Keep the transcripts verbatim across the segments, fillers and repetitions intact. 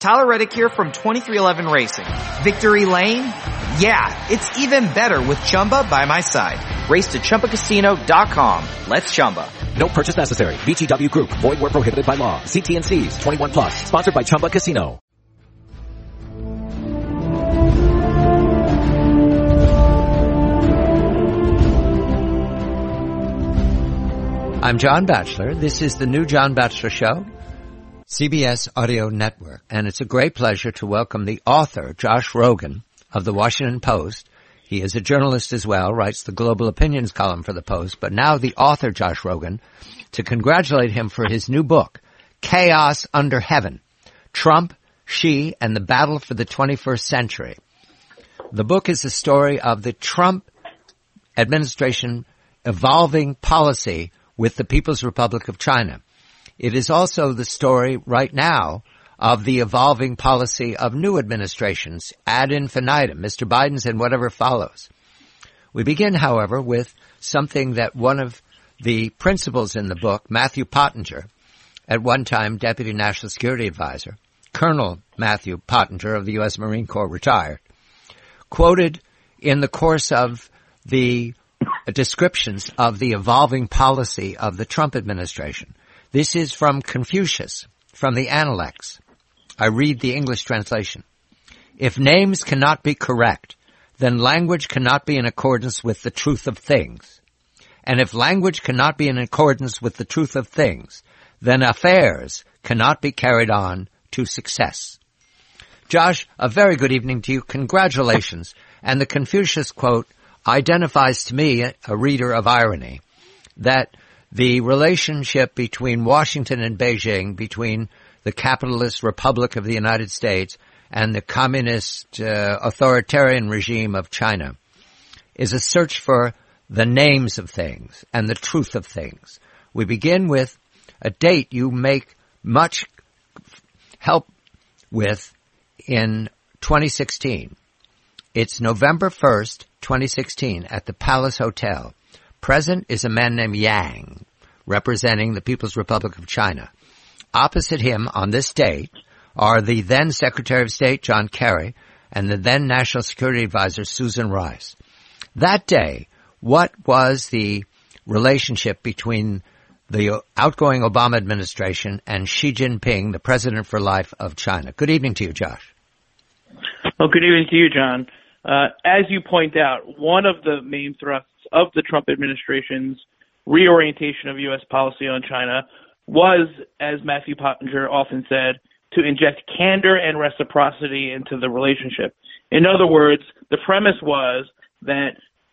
Tyler Reddick here from twenty-three eleven Racing. Victory Lane? Yeah, it's even better with Chumba by my side. Race to Chumba Casino dot com. Let's Chumba. No purchase necessary. V G W Group. Void where prohibited by law. See T and C's. twenty-one plus. Sponsored by Chumba Casino. I'm John Batchelor. This is the new John Batchelor Show, C B S Audio Network. And it's a great pleasure to welcome the author, Josh Rogin, of the Washington Post. He is a journalist as well, writes the Global Opinions column for the Post, but now the author, Josh Rogin, to congratulate him for his new book, Chaos Under Heaven, Trump, Xi, and the Battle for the twenty-first Century. The book is the story of the Trump administration evolving policy with the People's Republic of China. It is also the story right now of the evolving policy of new administrations ad infinitum, Mister Biden's and whatever follows. We begin, however, with something that one of the principals in the book, Matthew Pottinger, at one time Deputy National Security Advisor, Colonel Matthew Pottinger of the U S Marine Corps, retired, quoted in the course of the descriptions of the evolving policy of the Trump administration. This is from Confucius, from the Analects. I read the English translation. If names cannot be correct, then language cannot be in accordance with the truth of things. And if language cannot be in accordance with the truth of things, then affairs cannot be carried on to success. Josh, a very good evening to you. Congratulations. And the Confucius quote identifies to me, a reader of irony, that the relationship between Washington and Beijing, between the capitalist Republic of the United States and the communist uh, authoritarian regime of China, is a search for the names of things and the truth of things. We begin with a date you make much help with in twenty sixteen. It's November first, twenty sixteen, at the Palace Hotel. Present is a man named Yang, representing the People's Republic of China. Opposite him on this date are the then Secretary of State, John Kerry, and the then National Security Advisor, Susan Rice. That day, what was the relationship between the outgoing Obama administration and Xi Jinping, the President for Life of China? Good evening to you, Josh. Well, good evening to you, John. Uh, as you point out, one of the main thrusts of the Trump administration's reorientation of U S policy on China was, as Matthew Pottinger often said, to inject candor and reciprocity into the relationship. In other words, the premise was that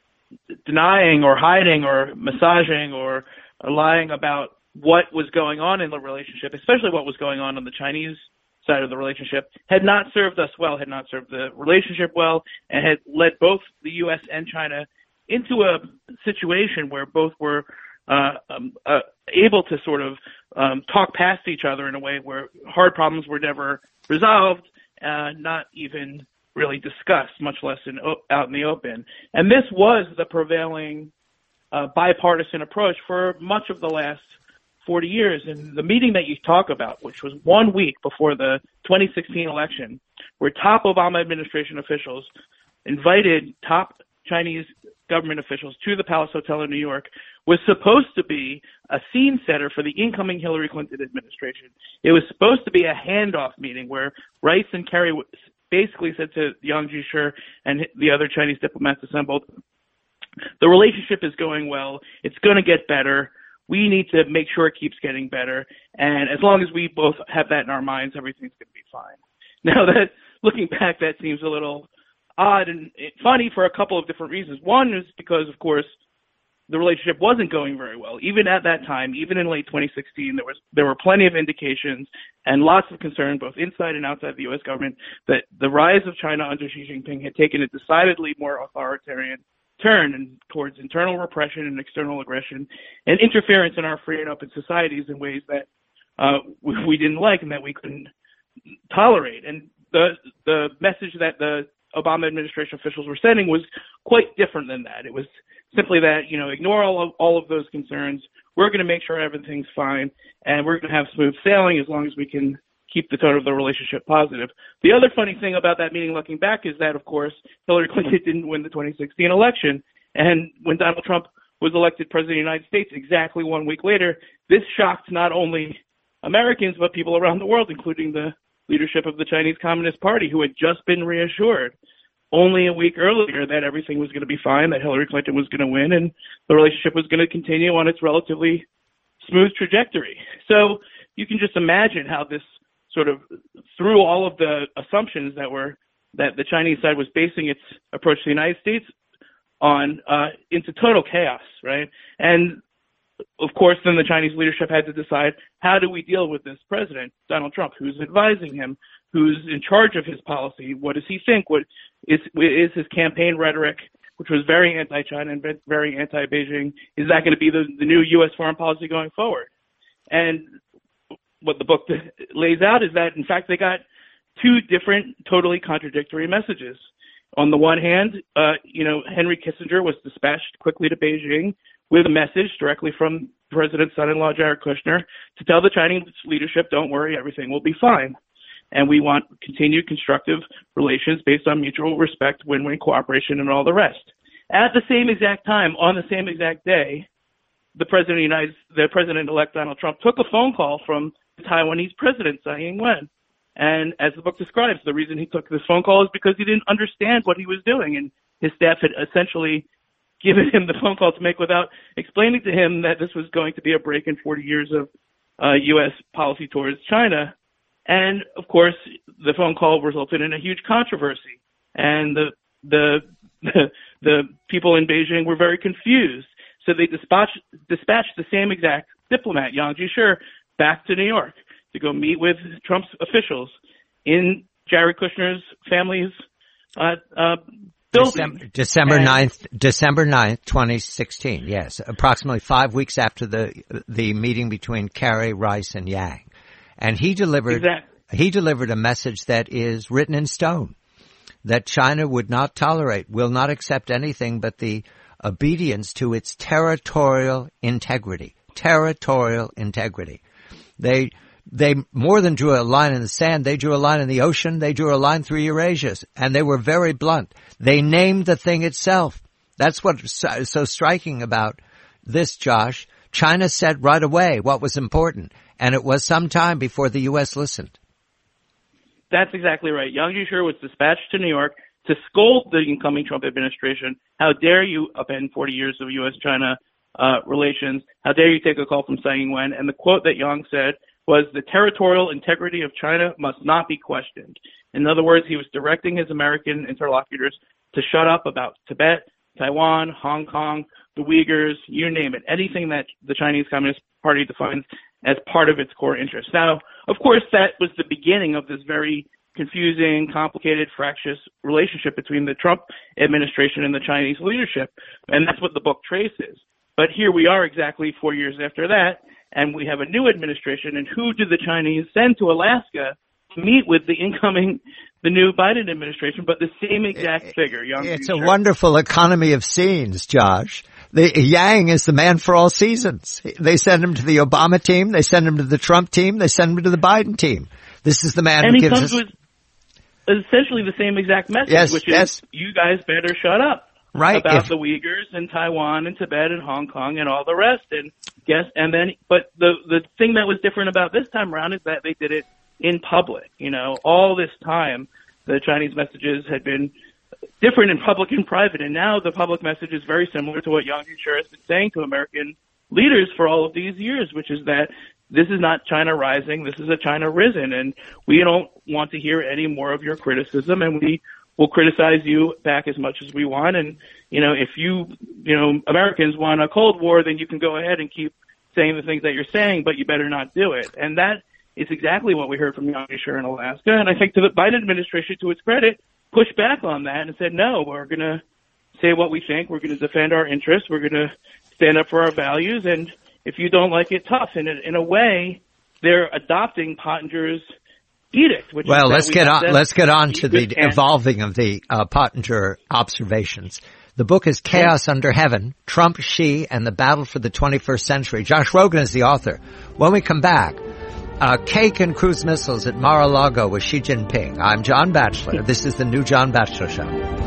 denying or hiding or massaging or lying about what was going on in the relationship, especially what was going on on the Chinese side of the relationship, had not served us well, had not served the relationship well, and had led both the U S and China into a situation where both were uh, um, uh, able to sort of um, talk past each other in a way where hard problems were never resolved, uh, not even really discussed, much less in, out in the open. And this was the prevailing uh, bipartisan approach for much of the last forty years. And the meeting that you talk about, which was one week before the twenty sixteen election, where top Obama administration officials invited top Chinese government officials to the Palace Hotel in New York, was supposed to be a scene setter for the incoming Hillary Clinton administration. It was supposed to be a handoff meeting where Rice and Kerry basically said to Yang Jiechi and the other Chinese diplomats assembled, the relationship is going well, it's going to get better, we need to make sure it keeps getting better, and as long as we both have that in our minds, everything's going to be fine. Now, that looking back, that seems a little odd and funny for a couple of different reasons. One is because, of course, the relationship wasn't going very well. Even at that time, even in late twenty sixteen, there was there were plenty of indications and lots of concern, both inside and outside the U S government, that the rise of China under Xi Jinping had taken a decidedly more authoritarian turn and towards internal repression and external aggression and interference in our free and open societies in ways that uh, we, we didn't like and that we couldn't tolerate. And the the message that the Obama administration officials were sending was quite different than that. It was simply that, you know, ignore all of, all of those concerns. We're going to make sure everything's fine, and we're going to have smooth sailing as long as we can keep the tone of the relationship positive. The other funny thing about that meeting looking back is that, of course, Hillary Clinton didn't win the twenty sixteen election. And when Donald Trump was elected president of the United States exactly one week later, this shocked not only Americans, but people around the world, including the leadership of the Chinese Communist Party, who had just been reassured only a week earlier that everything was going to be fine, that Hillary Clinton was going to win, and the relationship was going to continue on its relatively smooth trajectory. So you can just imagine how this sort of threw all of the assumptions that were that the Chinese side was basing its approach to the United States on uh, into total chaos, right? And of course, then the Chinese leadership had to decide, how do we deal with this president, Donald Trump, who's advising him, who's in charge of his policy? What does he think? What is, is his campaign rhetoric, which was very anti-China and very anti-Beijing, is that going to be the, the new U S foreign policy going forward? And what the book lays out is that, in fact, they got two different, totally contradictory messages. On the one hand, uh, you know, Henry Kissinger was dispatched quickly to Beijing with a message directly from the president's son-in-law, Jared Kushner, to tell the Chinese leadership, don't worry, everything will be fine. And we want continued constructive relations based on mutual respect, win-win cooperation, and all the rest. At the same exact time, on the same exact day, the president of the United, the president-elect Donald Trump took a phone call from the Taiwanese president, Tsai Ing-wen. And as the book describes, the reason he took this phone call is because he didn't understand what he was doing, and his staff had essentially given him the phone call to make without explaining to him that this was going to be a break in forty years of uh, U S policy towards China. And of course, the phone call resulted in a huge controversy, and the the the, the people in Beijing were very confused. So they dispatched dispatched the same exact diplomat, Yang Jiechi, back to New York to go meet with Trump's officials in Jared Kushner's family's uh, uh, building. December, December ninth, December ninth, twenty sixteen. Yes, approximately five weeks after the the meeting between Kerry, Rice, and Yang, and he delivered exactly. he delivered a message that is written in stone, that China would not tolerate, will not accept anything but the obedience to its territorial integrity. Territorial integrity. They They more than drew a line in the sand. They drew a line in the ocean. They drew a line through Eurasia. And they were very blunt. They named the thing itself. That's what's so striking about this, Josh. China said right away what was important. And it was some time before the U S listened. That's exactly right. Yang Jiechi was dispatched to New York to scold the incoming Trump administration. How dare you upend forty years of U S China uh, relations? How dare you take a call from Tsai Ing-wen? And the quote that Yang said was, the territorial integrity of China must not be questioned. In other words, he was directing his American interlocutors to shut up about Tibet, Taiwan, Hong Kong, the Uyghurs, you name it, anything that the Chinese Communist Party defines as part of its core interests. Now, of course, that was the beginning of this very confusing, complicated, fractious relationship between the Trump administration and the Chinese leadership, and that's what the book traces. But here we are exactly four years after that, and we have a new administration, and who did the Chinese send to Alaska to meet with the incoming, the new Biden administration, but the same exact figure. Yang it's Jiechi. A wonderful economy of scenes, Josh. The, Yang is the man for all seasons. They send him to the Obama team, they send him to the Trump team, they send him to the Biden team. This is the man and who he gives comes us... with essentially the same exact message, yes, which yes. is, you guys better shut up. Right. About if, the Uyghurs and Taiwan and Tibet and Hong Kong and all the rest. And guess, and then, but the, the thing that was different about this time around is that they did it in public. You know, all this time, the Chinese messages had been different in public and private. And now the public message is very similar to what Yang Jiechi has been saying to American leaders for all of these years, which is that this is not China rising. This is a China risen. And we don't want to hear any more of your criticism. And we We'll criticize you back as much as we want. And, you know, if you, you know, Americans want a Cold War, then you can go ahead and keep saying the things that you're saying, but you better not do it. And that is exactly what we heard from Yang Jiechi in Alaska. And I think to the Biden administration, to its credit, pushed back on that and said, no, we're going to say what we think. We're going to defend our interests. We're going to stand up for our values. And if you don't like it, tough. And in a way, they're adopting Pottinger's edict. Which well, is let's we get on. Let's get on to the can. evolving of the uh, Pottinger observations. The book is Chaos Under Heaven: Trump, Xi, and the Battle for the twenty-first Century. Josh Rogin is the author. When we come back, Uh, cake and cruise missiles at Mar-a-Lago with Xi Jinping. I'm John Batchelor. This is the new John Batchelor Show.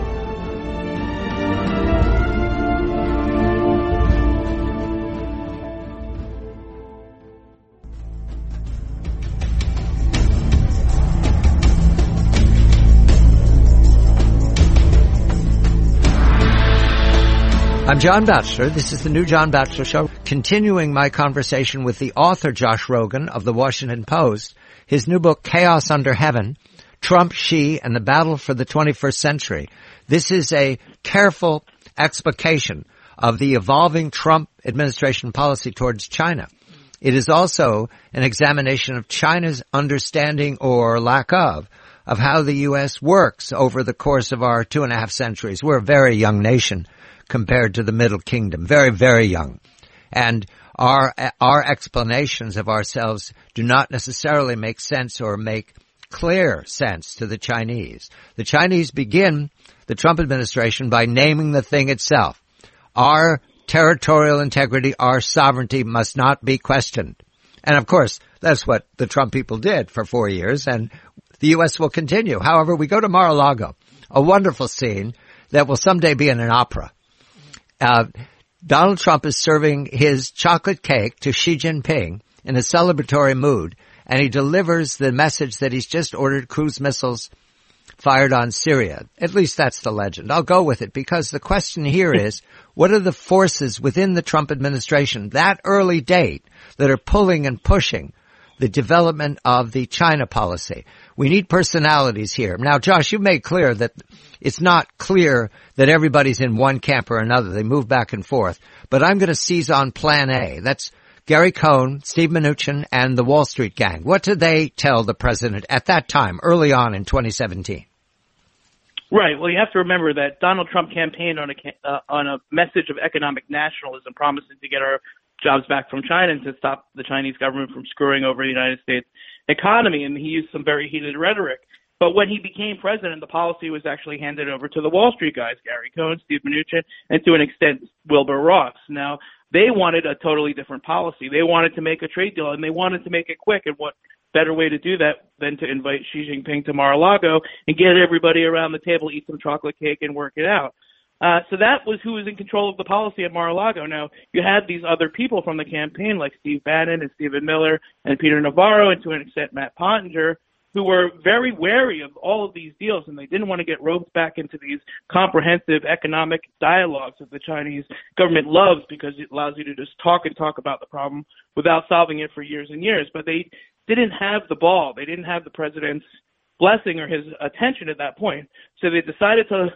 I'm John Batchelor. This is the new John Batchelor Show. Continuing my conversation with the author, Josh Rogin, of the Washington Post. His new book, Chaos Under Heaven, Trump, Xi, and the Battle for the twenty-first Century. This is a careful explication of the evolving Trump administration policy towards China. It is also an examination of China's understanding or lack of, of how the U S works over the course of our two and a half centuries. We're a very young nation compared to the Middle Kingdom. Very, very young. And our, our explanations of ourselves do not necessarily make sense or make clear sense to the Chinese. The Chinese begin the Trump administration by naming the thing itself. Our territorial integrity, our sovereignty must not be questioned. And of course, that's what the Trump people did for four years, and the U S will continue. However, we go to Mar-a-Lago, a wonderful scene that will someday be in an opera. Uh, Donald Trump is serving his chocolate cake to Xi Jinping in a celebratory mood, and he delivers the message that he's just ordered cruise missiles fired on Syria. At least that's the legend. I'll go with it because the question here is, what are the forces within the Trump administration, that early date, that are pulling and pushing the development of the China policy? We need personalities here. Now, Josh, you made clear that it's not clear that everybody's in one camp or another. They move back and forth. But I'm going to seize on Plan A. That's Gary Cohn, Steve Mnuchin, and the Wall Street gang. What did they tell the president at that time, early on in twenty seventeen? Right. Well, you have to remember that Donald Trump campaigned on a uh, on a message of economic nationalism, promising to get our jobs back from China and to stop the Chinese government from screwing over the United States economy. And he used some very heated rhetoric. But when he became president, the policy was actually handed over to the Wall Street guys, Gary Cohn, Steve Mnuchin, and to an extent, Wilbur Ross. Now, they wanted a totally different policy. They wanted to make a trade deal, and they wanted to make it quick. And what better way to do that than to invite Xi Jinping to Mar-a-Lago and get everybody around the table, eat some chocolate cake, and work it out. Uh, so that was who was in control of the policy at Mar-a-Lago. Now, you had these other people from the campaign like Steve Bannon and Stephen Miller and Peter Navarro, and to an extent Matt Pottinger, who were very wary of all of these deals, and they didn't want to get roped back into these comprehensive economic dialogues that the Chinese government loves because it allows you to just talk and talk about the problem without solving it for years and years. But they didn't have the ball. They didn't have the president's blessing or his attention at that point. So they decided to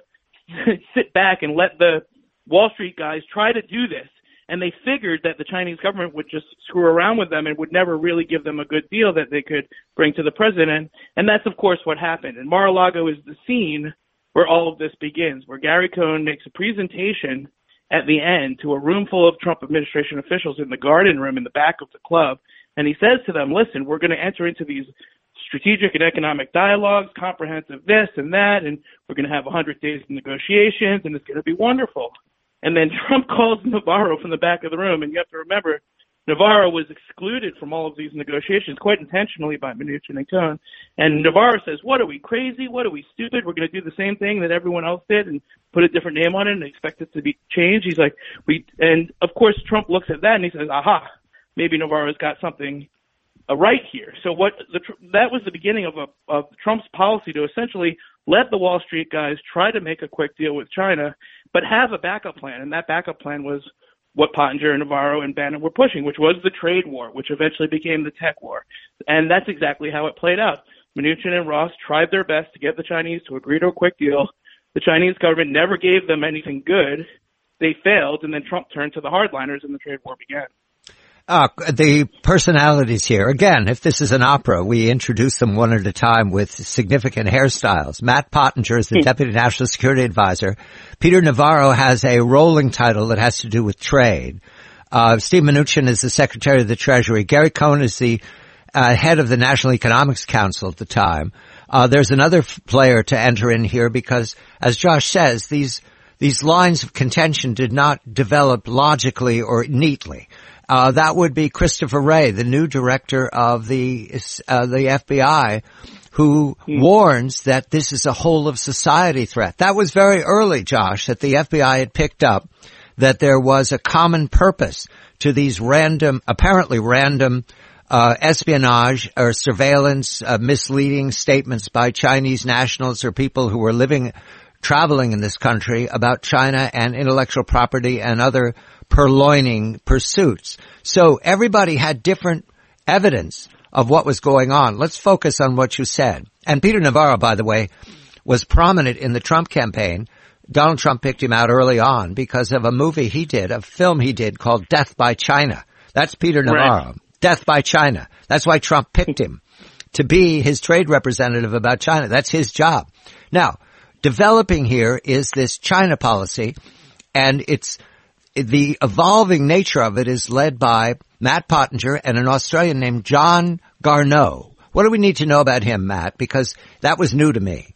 sit back and let the Wall Street guys try to do this. And they figured that the Chinese government would just screw around with them and would never really give them a good deal that they could bring to the president. And that's, of course, what happened. And Mar-a-Lago is the scene where all of this begins, where Gary Cohn makes a presentation at the end to a room full of Trump administration officials in the garden room in the back of the club. And he says to them, listen, we're going to enter into these strategic and economic dialogues, comprehensive this and that, and we're going to have one hundred days of negotiations, and it's going to be wonderful. And then Trump calls Navarro from the back of the room, and you have to remember, Navarro was excluded from all of these negotiations quite intentionally by Mnuchin and Cohn. And Navarro says, what, are we crazy? What, are we stupid? We're going to do the same thing that everyone else did and put a different name on it and expect it to be changed? He's like, we. And, of course, Trump looks at that and he says, aha, maybe Navarro's got something uh, right here. So what the, that was the beginning of, a, of Trump's policy to essentially let the Wall Street guys try to make a quick deal with China, but have a backup plan. And that backup plan was what Pottinger and Navarro and Bannon were pushing, which was the trade war, which eventually became the tech war. And that's exactly how it played out. Mnuchin and Ross tried their best to get the Chinese to agree to a quick deal. The Chinese government never gave them anything good. They failed, and then Trump turned to the hardliners, and the trade war began. Uh, the personalities here, again, if this is an opera, we introduce them one at a time with significant hairstyles. Matt Pottinger is the Deputy National Security Advisor. Peter Navarro has a rolling title that has to do with trade. Uh, Steve Mnuchin is the Secretary of the Treasury. Gary Cohn is the uh, head of the National Economics Council at the time. Uh, there's another f- player to enter in here because, as Josh says, these these lines of contention did not develop logically or neatly. Uh, that would be Christopher Wray, the new director of the uh, the F B I, who mm. warns that this is a whole of society threat. That was very early, Josh, that the F B I had picked up that there was a common purpose to these random, apparently random, uh, espionage or surveillance, uh, misleading statements by Chinese nationals or people who were living, traveling in this country about China and intellectual property and other purloining pursuits. So everybody had different evidence of what was going on. Let's focus on what you said. And Peter Navarro, by the way, was prominent in the Trump campaign. Donald Trump picked him out early on because of a movie he did, a film he did called Death by China. That's Peter Navarro. Right. Death by China. That's why Trump picked him to be his trade representative about China. That's his job. Now, developing here is this China policy, and it's the evolving nature of it is led by Matt Pottinger and an Australian named John Garneau. What do we need to know about him, Matt? Because that was new to me.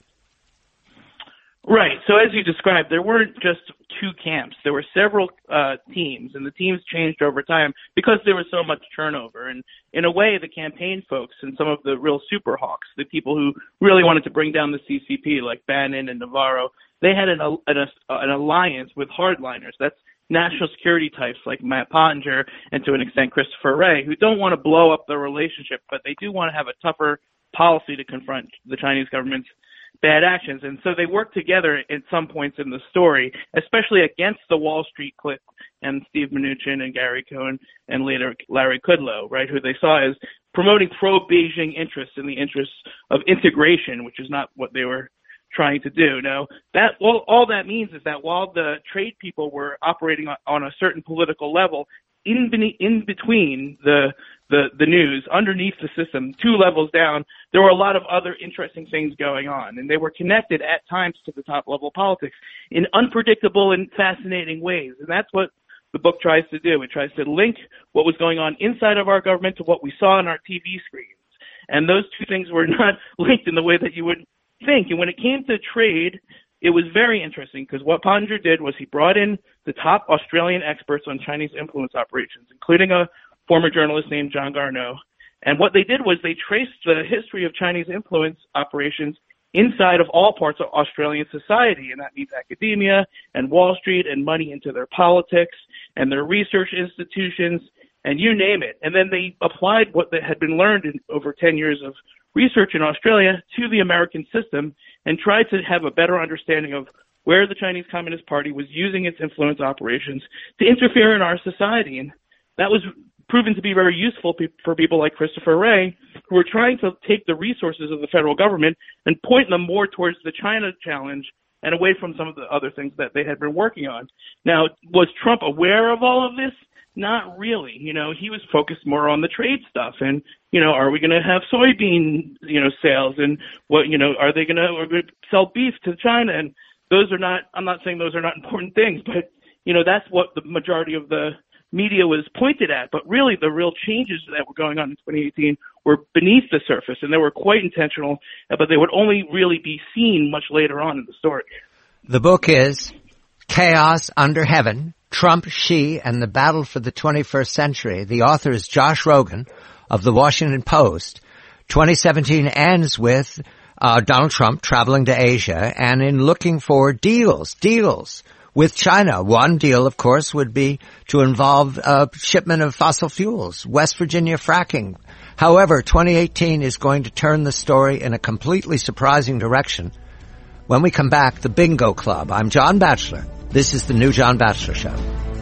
Right. So as you described, there weren't just two camps. There were several uh, teams, and the teams changed over time because there was so much turnover. And in a way, the campaign folks and some of the real super hawks, the people who really wanted to bring down the C C P, like Bannon and Navarro, they had an, an, an alliance with hardliners. That's national security types like Matt Pottinger and to an extent Christopher Wray, who don't want to blow up the relationship, but they do want to have a tougher policy to confront the Chinese government's bad actions. And so they work together at some points in the story, especially against the Wall Street clique and Steve Mnuchin and Gary Cohn and later Larry Kudlow, right, who they saw as promoting pro-Beijing interests in the interests of integration, which is not what they were trying to do. Now, that all, all that means is that while the trade people were operating on, on a certain political level, in, in between the, the the news, underneath the system, two levels down, there were a lot of other interesting things going on, and they were connected at times to the top level politics in unpredictable and fascinating ways. And that's what the book tries to do. It tries to link what was going on inside of our government to what we saw on our T V screens. And those two things were not linked in the way that you would think. And when it came to trade, it was very interesting because what Pottinger did was he brought in the top Australian experts on Chinese influence operations, including a former journalist named John Garneau. And what they did was they traced the history of Chinese influence operations inside of all parts of Australian society, and that means academia and Wall Street and money into their politics and their research institutions and you name it. And then they applied what they had been learned in over ten years of research in Australia to the American system and tried to have a better understanding of where the Chinese Communist Party was using its influence operations to interfere in our society. And that was proven to be very useful pe- for people like Christopher Wray, who were trying to take the resources of the federal government and point them more towards the China challenge and away from some of the other things that they had been working on. Now, was Trump aware of all of this? Not really. You know, he was focused more on the trade stuff and, you know, are we going to have soybean, you know, sales and what, you know, are they going to sell beef to China? And those are not, I'm not saying those are not important things, but, you know, that's what the majority of the media was pointed at. But really the real changes that were going on in twenty eighteen were beneath the surface and they were quite intentional, but they would only really be seen much later on in the story. The book is Chaos Under Heaven, Trump, Xi, and the Battle for the twenty-first Century. The author is Josh Rogin of The Washington Post. twenty seventeen ends with uh, Donald Trump traveling to Asia and in looking for deals, deals with China. One deal, of course, would be to involve a shipment of fossil fuels, West Virginia fracking. However, twenty eighteen is going to turn the story in a completely surprising direction. When we come back, the Bingo Club. I'm John Batchelor. This is the new John Batchelor Show.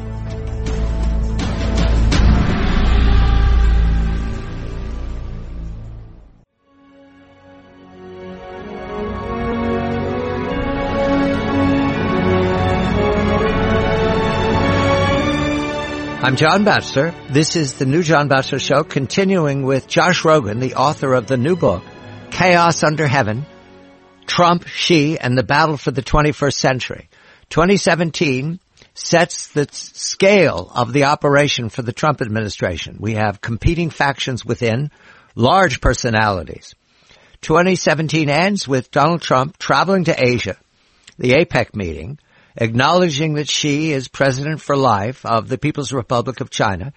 I'm John Batchelor. This is the new John Batchelor Show, continuing with Josh Rogin, the author of the new book, Chaos Under Heaven, Trump, Xi, and the Battle for the twenty-first Century. twenty seventeen sets the scale of the operation for the Trump administration. We have competing factions within, large personalities. twenty seventeen ends with Donald Trump traveling to Asia, the APEC meeting, acknowledging that Xi is president for life of the People's Republic of China,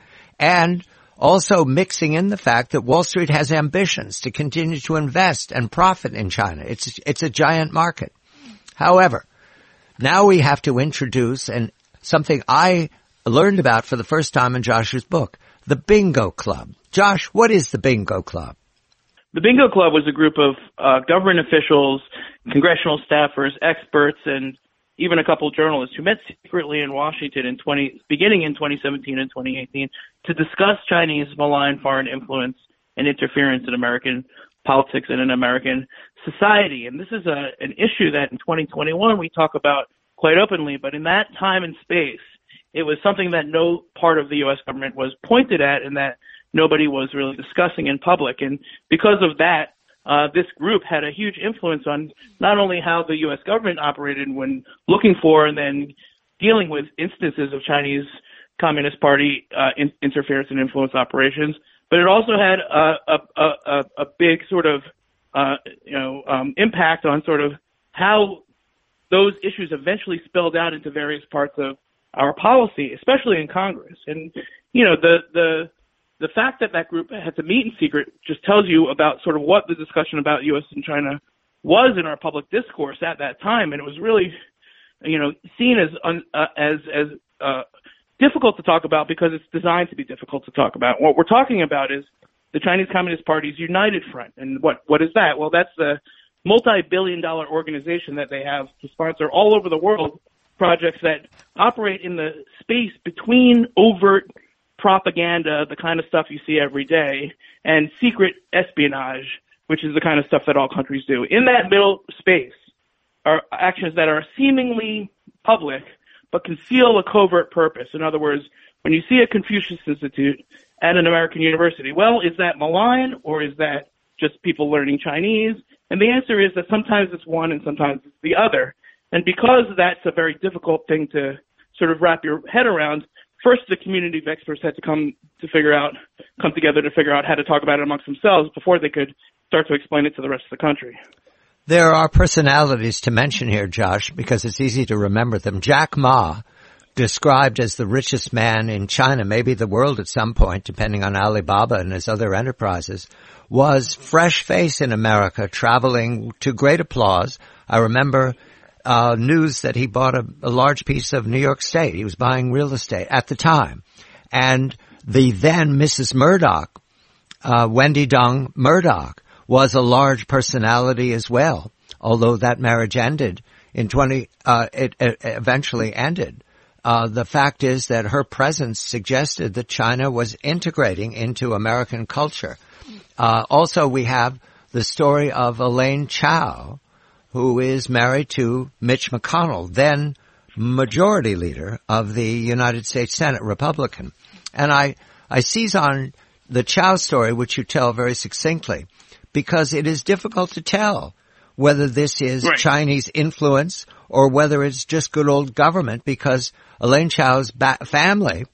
and also mixing in the fact that Wall Street has ambitions to continue to invest and profit in China. It's, it's a giant market. However, now we have to introduce and something I learned about for the first time in Josh's book, the Bingo Club. Josh, what is the Bingo Club? The Bingo Club was a group of uh, government officials, congressional staffers, experts, and even a couple of journalists who met secretly in Washington in twenty, beginning in twenty seventeen and twenty eighteen to discuss Chinese malign foreign influence and interference in American politics and in American society. And this is a, an issue that in twenty twenty-one we talk about quite openly, but in that time and space, it was something that no part of the U S government was pointed at and that nobody was really discussing in public. And because of that, uh, this group had a huge influence on not only how the U S government operated when looking for and then dealing with instances of Chinese Communist Party uh, in, interference and influence operations, but it also had a, a, a, a big sort of uh, you know um, impact on sort of how those issues eventually spilled out into various parts of our policy, especially in Congress. And you know the the The fact that that group had to meet in secret just tells you about sort of what the discussion about U S and China was in our public discourse at that time, and it was really, you know, seen as un, uh, as as uh, difficult to talk about because it's designed to be difficult to talk about. What we're talking about is the Chinese Communist Party's United Front, and what what is that? Well, that's the multi-billion-dollar organization that they have to sponsor all over the world projects that operate in the space between overt propaganda, the kind of stuff you see every day, and secret espionage, which is the kind of stuff that all countries do. In that middle space are actions that are seemingly public, but conceal a covert purpose. In other words, when you see a Confucius Institute at an American university, well, is that malign or is that just people learning Chinese? And the answer is that sometimes it's one and sometimes it's the other. And because that's a very difficult thing to sort of wrap your head around, first, the community of experts had to come to figure out, come together to figure out how to talk about it amongst themselves before they could start to explain it to the rest of the country. There are personalities to mention here, Josh, because it's easy to remember them. Jack Ma, described as the richest man in China, maybe the world at some point, depending on Alibaba and his other enterprises, was fresh face in America, traveling to great applause. I remember Uh, news that he bought a, a large piece of New York State. He was buying real estate at the time. And the then Missus Murdoch, uh, Wendy Dong Murdoch, was a large personality as well, although that marriage ended in twenty, uh, it, it eventually ended. Uh, the fact is that her presence suggested that China was integrating into American culture. Uh, also we have the story of Elaine Chao, who is married to Mitch McConnell, then majority leader of the United States Senate, Republican. And I, I seize on the Chao story, which you tell very succinctly, because it is difficult to tell whether this is right. Chinese influence or whether it's just good old government, because Elaine Chao's ba- family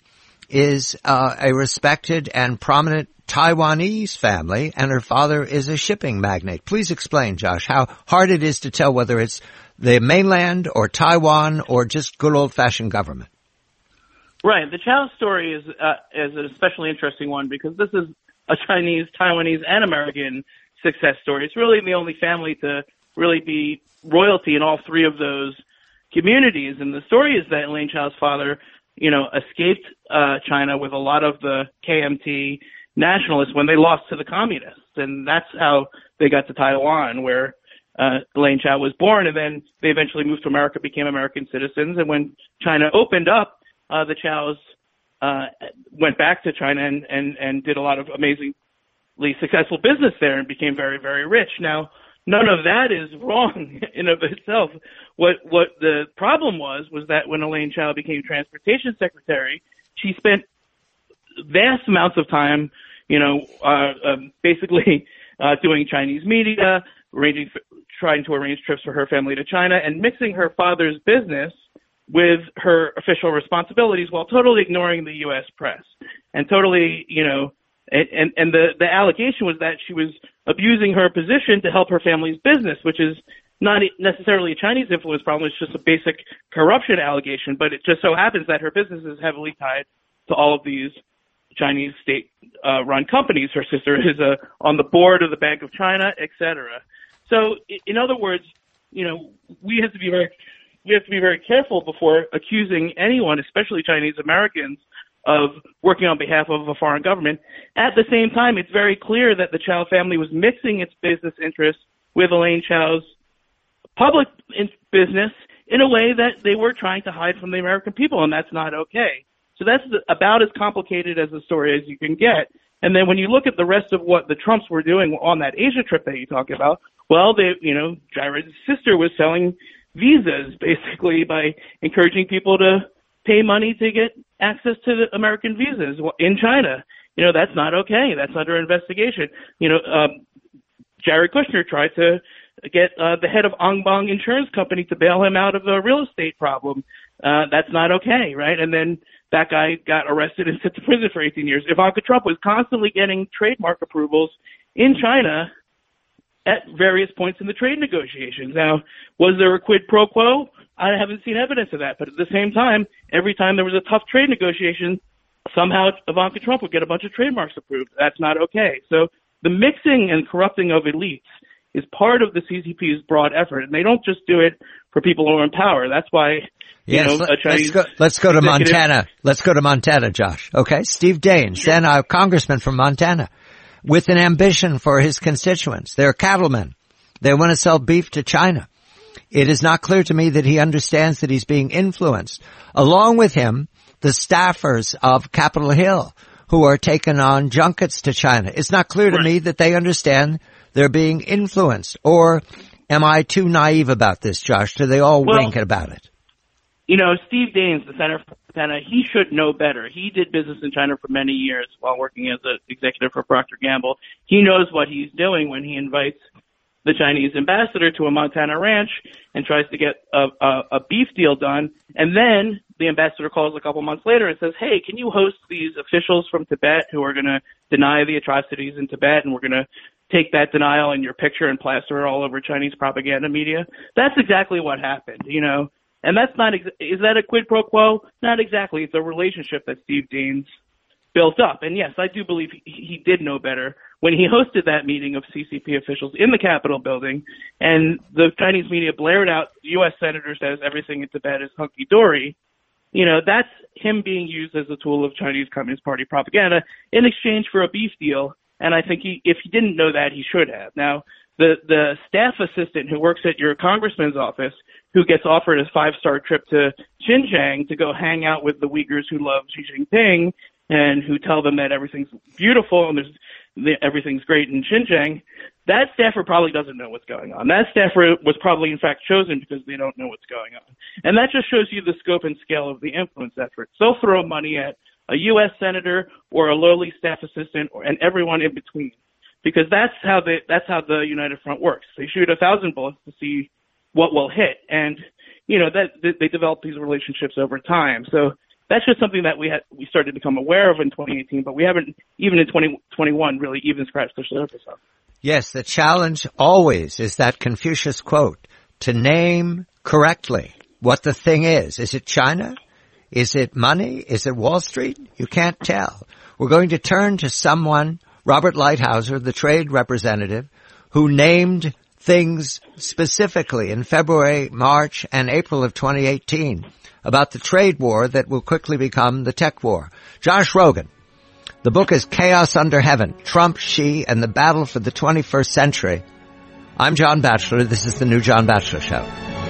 is uh, a respected and prominent Taiwanese family, and her father is a shipping magnate. Please explain, Josh, how hard it is to tell whether it's the mainland or Taiwan or just good old-fashioned government. Right. The Chao story is uh, is an especially interesting one because this is a Chinese, Taiwanese, and American success story. It's really the only family to really be royalty in all three of those communities. And the story is that Elaine Chao's father, you know, escaped uh, China with a lot of the K M T nationalists when they lost to the communists, and that's how they got to Taiwan, where uh, Elaine Chao was born, and then they eventually moved to America, became American citizens, and when China opened up, uh, the Chaos uh, went back to China and, and, and did a lot of amazingly successful business there and became very, very rich. Now, none of that is wrong in of itself. What what the problem was was that when Elaine Chao became transportation secretary, she spent vast amounts of time, you know, uh, um, basically uh, doing Chinese media, arranging, trying to arrange trips for her family to China, and mixing her father's business with her official responsibilities while totally ignoring the U S press and totally, you know, and and the the allegation was that she was abusing her position to help her family's business, which is not necessarily a Chinese influence problem. It's just a basic corruption allegation, but it just so happens that her business is heavily tied to all of these Chinese state-run uh, companies. Her sister is uh, on the board of the Bank of China, et cetera. So, in other words, you know, we have to be very we have to be very careful before accusing anyone, especially Chinese Americans, of working on behalf of a foreign government. At the same time, it's very clear that the Chao family was mixing its business interests with Elaine Chao's public business in a way that they were trying to hide from the American people, and that's not okay. So that's about as complicated as a story as you can get. And then when you look at the rest of what the Trumps were doing on that Asia trip that you talked about, well, they, you know, Jared's sister was selling visas basically by encouraging people to pay money to get access to the American visas in China. You know, that's not okay. That's under investigation. You know, um, Jared Kushner tried to get uh, the head of Ongbong Insurance Company to bail him out of a real estate problem. Uh, that's not okay, right? And then that guy got arrested and sent to prison for eighteen years. Ivanka Trump was constantly getting trademark approvals in China at various points in the trade negotiations. Now, was there a quid pro quo? I haven't seen evidence of that. But at the same time, every time there was a tough trade negotiation, somehow Ivanka Trump would get a bunch of trademarks approved. That's not okay. So the mixing and corrupting of elites is part of the C C P's broad effort, and they don't just do it for people who are in power. That's why, you yes, know, a Chinese let's go, let's go to Montana. Let's go to Montana, Josh. Okay, Steve Daines, sure. then a congressman from Montana, with an ambition for his constituents. They're cattlemen. They want to sell beef to China. It is not clear to me that he understands that he's being influenced. Along with him, the staffers of Capitol Hill, who are taking on junkets to China. It's not clear to right. me that they understand they're being influenced. Or am I too naive about this, Josh? Do they all well, wink about it? You know, Steve Daines, the Senator for Montana, he should know better. He did business in China for many years while working as an executive for Procter and Gamble. He knows what he's doing when he invites the Chinese ambassador to a Montana ranch and tries to get a, a, a beef deal done. And then the ambassador calls a couple months later and says, hey, can you host these officials from Tibet who are going to deny the atrocities in Tibet, and we're going to take that denial in your picture and plaster it all over Chinese propaganda media? That's exactly what happened, you know. And that's not, ex- is that a quid pro quo? Not exactly. It's a relationship that Steve Daines built up. And yes, I do believe he, he did know better when he hosted that meeting of C C P officials in the Capitol building, and the Chinese media blared out, U S Senator says everything in Tibet is hunky-dory. You know, that's him being used as a tool of Chinese Communist Party propaganda in exchange for a beef deal. And I think he, if he didn't know that, he should have. Now, the, the staff assistant who works at your congressman's office, who gets offered a five-star trip to Xinjiang to go hang out with the Uyghurs who love Xi Jinping and who tell them that everything's beautiful and there's, everything's great in Xinjiang, that staffer probably doesn't know what's going on. That staffer was probably, in fact, chosen because they don't know what's going on. And that just shows you the scope and scale of the influence efforts. They'll throw money at a U S senator or a lowly staff assistant or, and everyone in between, because that's how the that's how the United Front works. They shoot a thousand bullets to see what will hit, and you know that they develop these relationships over time. So that's just something that we had we started to become aware of in twenty eighteen, but we haven't even in twenty twenty-one really even scratched the surface of. Yes, the challenge always is that Confucius quote, to name correctly what the thing is. Is it China? Is it money? Is it Wall Street? You can't tell. We're going to turn to someone, Robert Lighthizer, the trade representative, who named things specifically in February, March, and April of twenty eighteen about the trade war that will quickly become the tech war. Josh Rogin. The book is Chaos Under Heaven, Trump, Xi, and the Battle for the twenty-first Century. I'm John Batchelor. This is the new John Batchelor Show.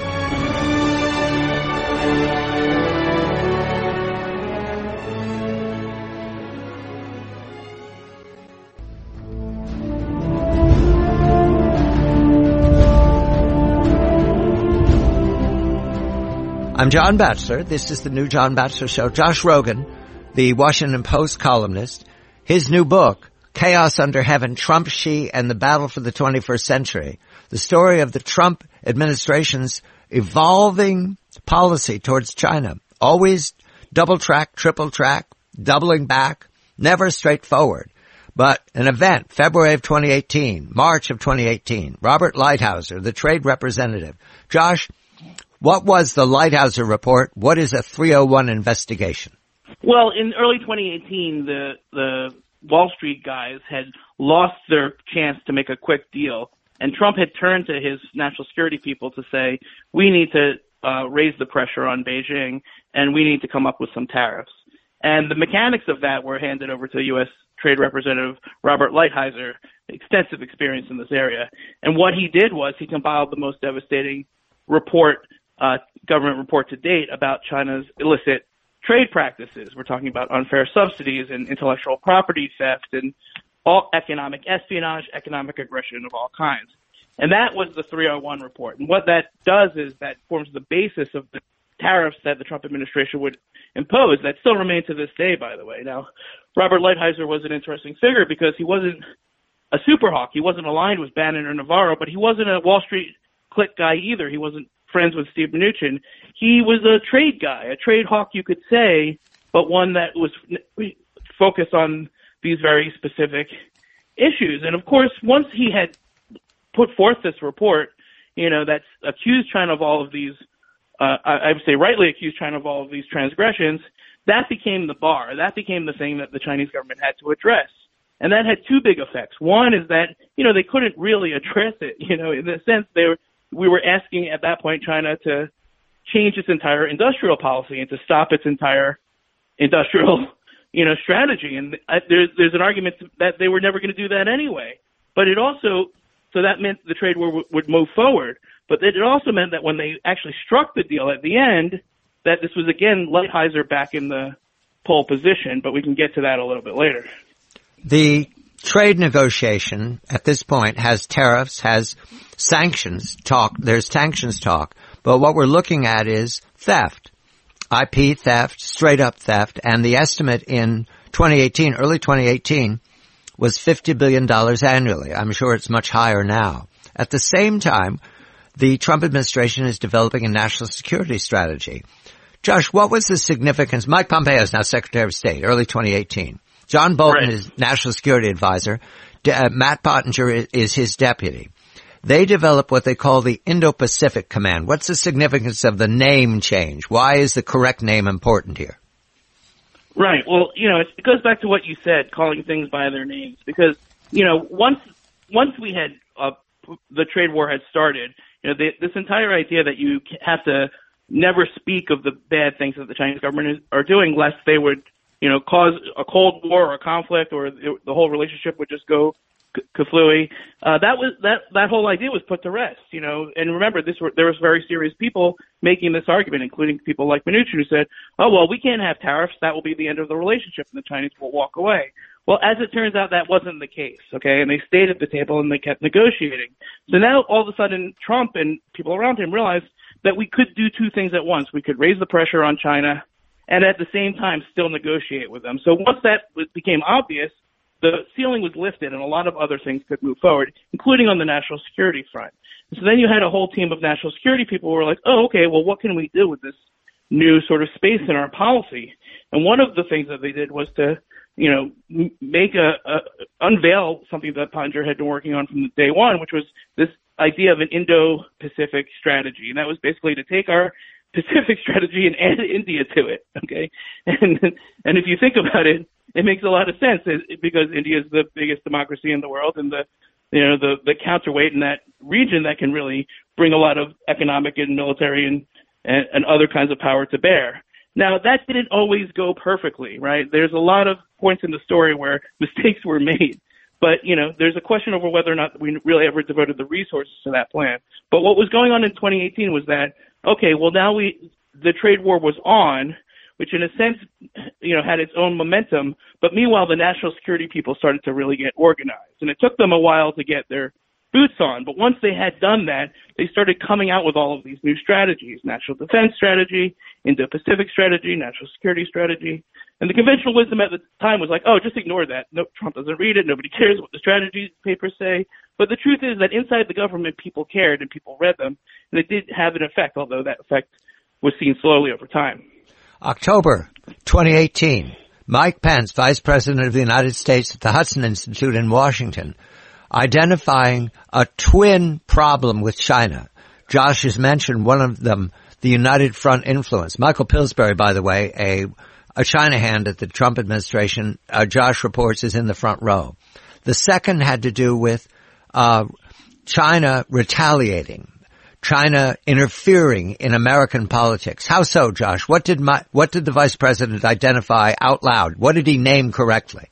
I'm John Batchelor. This is the new John Batchelor Show. Josh Rogin, the Washington Post columnist, his new book, Chaos Under Heaven, Trump, Xi, and the Battle for the twenty-first Century, the story of the Trump administration's evolving policy towards China. Always double track, triple track, doubling back, never straightforward. But an event, February of twenty eighteen, March of twenty eighteen, Robert Lighthizer, the trade representative. Josh, what was the Lighthizer report? What is a three oh one investigation? Well, in early twenty eighteen, the the Wall Street guys had lost their chance to make a quick deal, and Trump had turned to his national security people to say, we need to uh, raise the pressure on Beijing, and we need to come up with some tariffs. And the mechanics of that were handed over to U S Trade Representative Robert Lighthizer, extensive experience in this area. And what he did was he compiled the most devastating report, uh, government report to date about China's illicit trade practices. We're talking about unfair subsidies and intellectual property theft and all economic espionage, economic aggression of all kinds. And that was the three oh one report. And what that does is that forms the basis of the tariffs that the Trump administration would impose that still remain to this day, by the way. Now, Robert Lighthizer was an interesting figure because he wasn't a super hawk. He wasn't aligned with Bannon or Navarro, but he wasn't a Wall Street clique guy either. He wasn't friends with Steve Mnuchin. He was a trade guy, a trade hawk, you could say, but one that was focused on these very specific issues. And of course, once he had put forth this report, you know, that's accused China of all of these, uh, I would say rightly accused China of all of these transgressions, that became the bar. That became the thing that the Chinese government had to address. And that had two big effects. One is that, you know, they couldn't really address it, you know, in the sense they were, we were asking at that point China to change its entire industrial policy and to stop its entire industrial, you know, strategy. And there's, there's an argument that they were never going to do that anyway. But it also, so that meant the trade war w- would move forward. But it also meant that when they actually struck the deal at the end, that this was, again, Lighthizer back in the pole position. But we can get to that a little bit later. The trade negotiation at this point has tariffs, has sanctions talk. There's sanctions talk. But what we're looking at is theft, I P theft, straight up theft. And the estimate in twenty eighteen, early twenty eighteen, was fifty billion dollars annually. I'm sure it's much higher now. At the same time, the Trump administration is developing a national security strategy. Josh, what was the significance? Mike Pompeo is now Secretary of State, early twenty eighteen. John Bolton right. is National Security Advisor. De- uh, Matt Pottinger is, is his deputy. They develop what they call the Indo-Pacific Command. What's the significance of the name change? Why is the correct name important here? Right. Well, you know, it goes back to what you said, calling things by their names, because, you know, once once we had uh, the trade war had started, you know, they, this entire idea that you have to never speak of the bad things that the Chinese government is, are doing, lest they would, you know, cause a cold war or a conflict, or it, the whole relationship would just go kaflooey. Uh, that was that that whole idea was put to rest, you know. And remember, this were, there was very serious people making this argument, including people like Mnuchin, who said, "Oh well, we can't have tariffs. That will be the end of the relationship, and the Chinese will walk away." Well, as it turns out, that wasn't the case. Okay, and they stayed at the table and they kept negotiating. So now, all of a sudden, Trump and people around him realized that we could do two things at once. We could raise the pressure on China, and at the same time, still negotiate with them. So once that became obvious, the ceiling was lifted and a lot of other things could move forward, including on the national security front. So then you had a whole team of national security people who were like, oh, okay, well, what can we do with this new sort of space in our policy? And one of the things that they did was to, you know, make a, a unveil something that Pottinger had been working on from day one, which was this idea of an Indo-Pacific strategy. And that was basically to take our Pacific strategy and add India to it, okay? And and if you think about it, it makes a lot of sense because India is the biggest democracy in the world and the, you know, the, the counterweight in that region that can really bring a lot of economic and military and, and, and other kinds of power to bear. Now, that didn't always go perfectly, right? There's a lot of points in the story where mistakes were made. But, you know, there's a question over whether or not we really ever devoted the resources to that plan. But what was going on in twenty eighteen was that, okay, well, now we the trade war was on, which in a sense, you know, had its own momentum. But meanwhile, the national security people started to really get organized. And it took them a while to get their boots on. But once they had done that, they started coming out with all of these new strategies: national defense strategy, Indo-Pacific strategy, national security strategy. And the conventional wisdom at the time was like, oh, just ignore that. No, Trump doesn't read it. Nobody cares what the strategy papers say. But the truth is that inside the government, people cared and people read them. And it did have an effect, although that effect was seen slowly over time. October twenty eighteen, Mike Pence, Vice President of the United States at the Hudson Institute in Washington, identifying a twin problem with China. Josh has mentioned one of them, the United Front influence. Michael Pillsbury, by the way, a a China hand at the Trump administration, uh, Josh reports, is in the front row. The second had to do with uh China retaliating, China interfering in American politics. How so, Josh? What did my, what did the vice president identify out loud? What did he name correctly?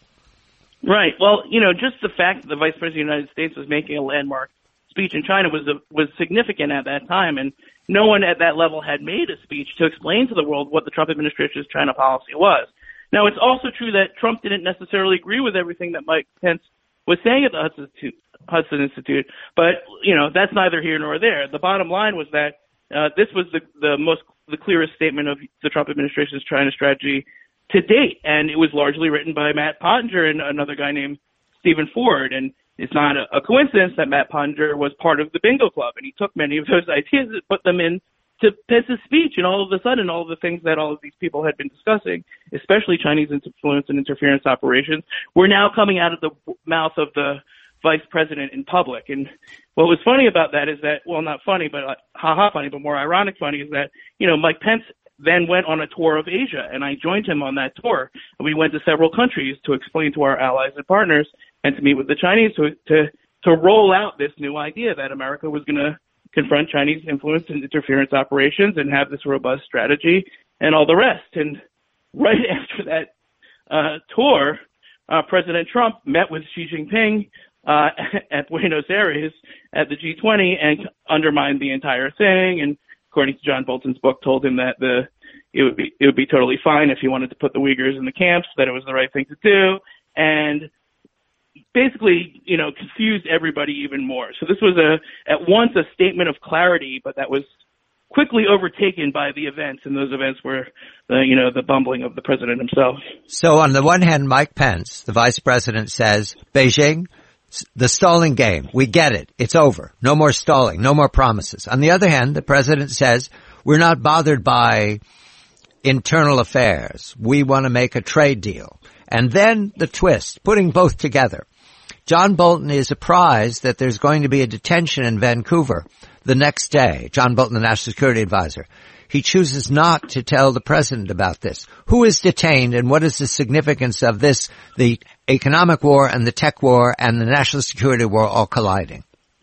Right. Well, you know, just the fact that the vice president of the United States was making a landmark speech in China was a, was significant at that time, and no one at that level had made a speech to explain to the world what the Trump administration's China policy was. Now, it's also true that Trump didn't necessarily agree with everything that Mike Pence was saying at the Hudson Institute, Hudson Institute, but you know that's neither here nor there. The bottom line was that uh, this was the the most the clearest statement of the Trump administration's China strategy to date, and it was largely written by Matt Pottinger and another guy named Stephen Ford. And it's not a, a coincidence that Matt Pottinger was part of the Bingo Club, and he took many of those ideas and put them in to Pence's speech, and all of a sudden, all of the things that all of these people had been discussing, especially Chinese influence and interference operations, were now coming out of the mouth of the vice president in public. And what was funny about that is that, well, not funny, but uh, ha-ha funny, but more ironic funny is that, you know, Mike Pence then went on a tour of Asia, and I joined him on that tour. We went to several countries to explain to our allies and partners and to meet with the Chinese to to, to roll out this new idea that America was going to confront Chinese influence and interference operations and have this robust strategy and all the rest. And right after that uh, tour, uh, President Trump met with Xi Jinping uh, at Buenos Aires at the G twenty and undermined the entire thing. And according to John Bolton's book, told him that the it would be it would be totally fine if he wanted to put the Uyghurs in the camps, that it was the right thing to do, and basically, you know, confused everybody even more. So this was a at once a statement of clarity, but that was quickly overtaken by the events, and those events were, the, you know, the bumbling of the president himself. So on the one hand, Mike Pence, the vice president, says, Beijing, the stalling game, we get it, it's over, no more stalling, no more promises. On the other hand, the president says, we're not bothered by internal affairs, we want to make a trade deal. And then the twist, putting both together. John Bolton is apprised that there's going to be a detention in Vancouver the next day. John Bolton, the National Security Advisor. He chooses not to tell the president about this. Who is detained, and what is the significance of this, the economic war and the tech war and the national security war all colliding?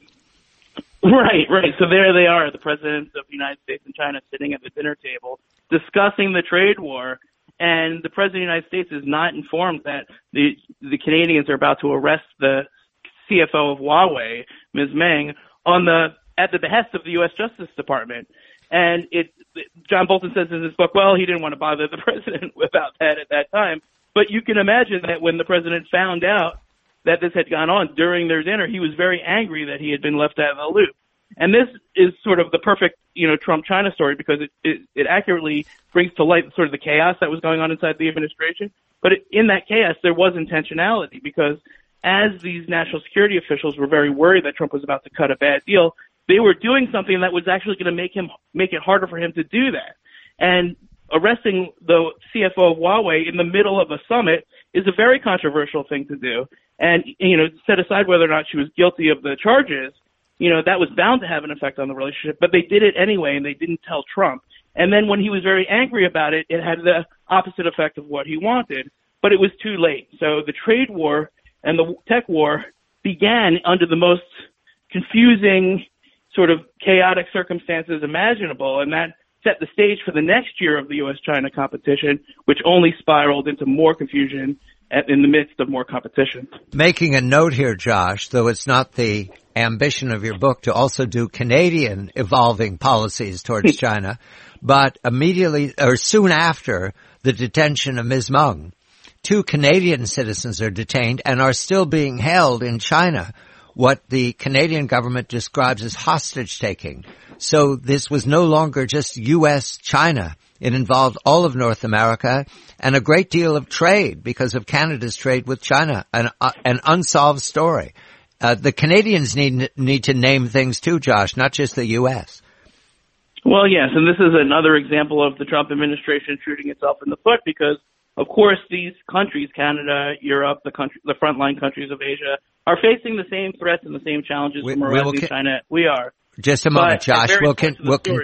Right, right. So there they are, the presidents of the United States and China sitting at the dinner table discussing the trade war. And the president of the United States is not informed that the the Canadians are about to arrest the C F O of Huawei, Miz Meng, on the at the behest of the U S Justice Department. And it John Bolton says in his book, well, he didn't want to bother the president about that at that time. But you can imagine that when the president found out that this had gone on during their dinner, he was very angry that he had been left out of the loop. And this is sort of the perfect, you know, Trump-China story, because it, it, it accurately brings to light sort of the chaos that was going on inside the administration. But it, in that chaos, there was intentionality, because as these national security officials were very worried that Trump was about to cut a bad deal, they were doing something that was actually going to make him make it harder for him to do that. And arresting the C F O of Huawei in the middle of a summit is a very controversial thing to do. And, you know, set aside whether or not she was guilty of the charges, you know, that was bound to have an effect on the relationship, but they did it anyway, and they didn't tell Trump. And then when he was very angry about it, it had the opposite effect of what he wanted, but it was too late. So the trade war and the tech war began under the most confusing, sort of chaotic circumstances imaginable, and that set the stage for the next year of the U S China competition, which only spiraled into more confusion at, in the midst of more competition. Making a note here, Josh, though it's not the ambition of your book to also do Canadian evolving policies towards China, but immediately or soon after the detention of Miz Meng, two Canadian citizens are detained and are still being held in China, what the Canadian government describes as hostage taking. So this was no longer just U S China. It involved all of North America and a great deal of trade because of Canada's trade with China, an, uh, an unsolved story. Uh, the Canadians need need to name things too, Josh, not just the U S. Well, yes, and this is another example of the Trump administration shooting itself in the foot, because, of course, these countries, Canada, Europe, the country, the frontline countries of Asia, are facing the same threats and the same challenges we, from around we China we are. Just a moment, but Josh. We'll con- we'll continue.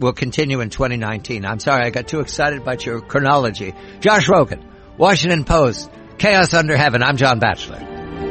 will continue in twenty nineteen. I'm sorry, I got too excited about your chronology. Josh Rogin, Washington Post, Chaos Under Heaven. I'm John Batchelor.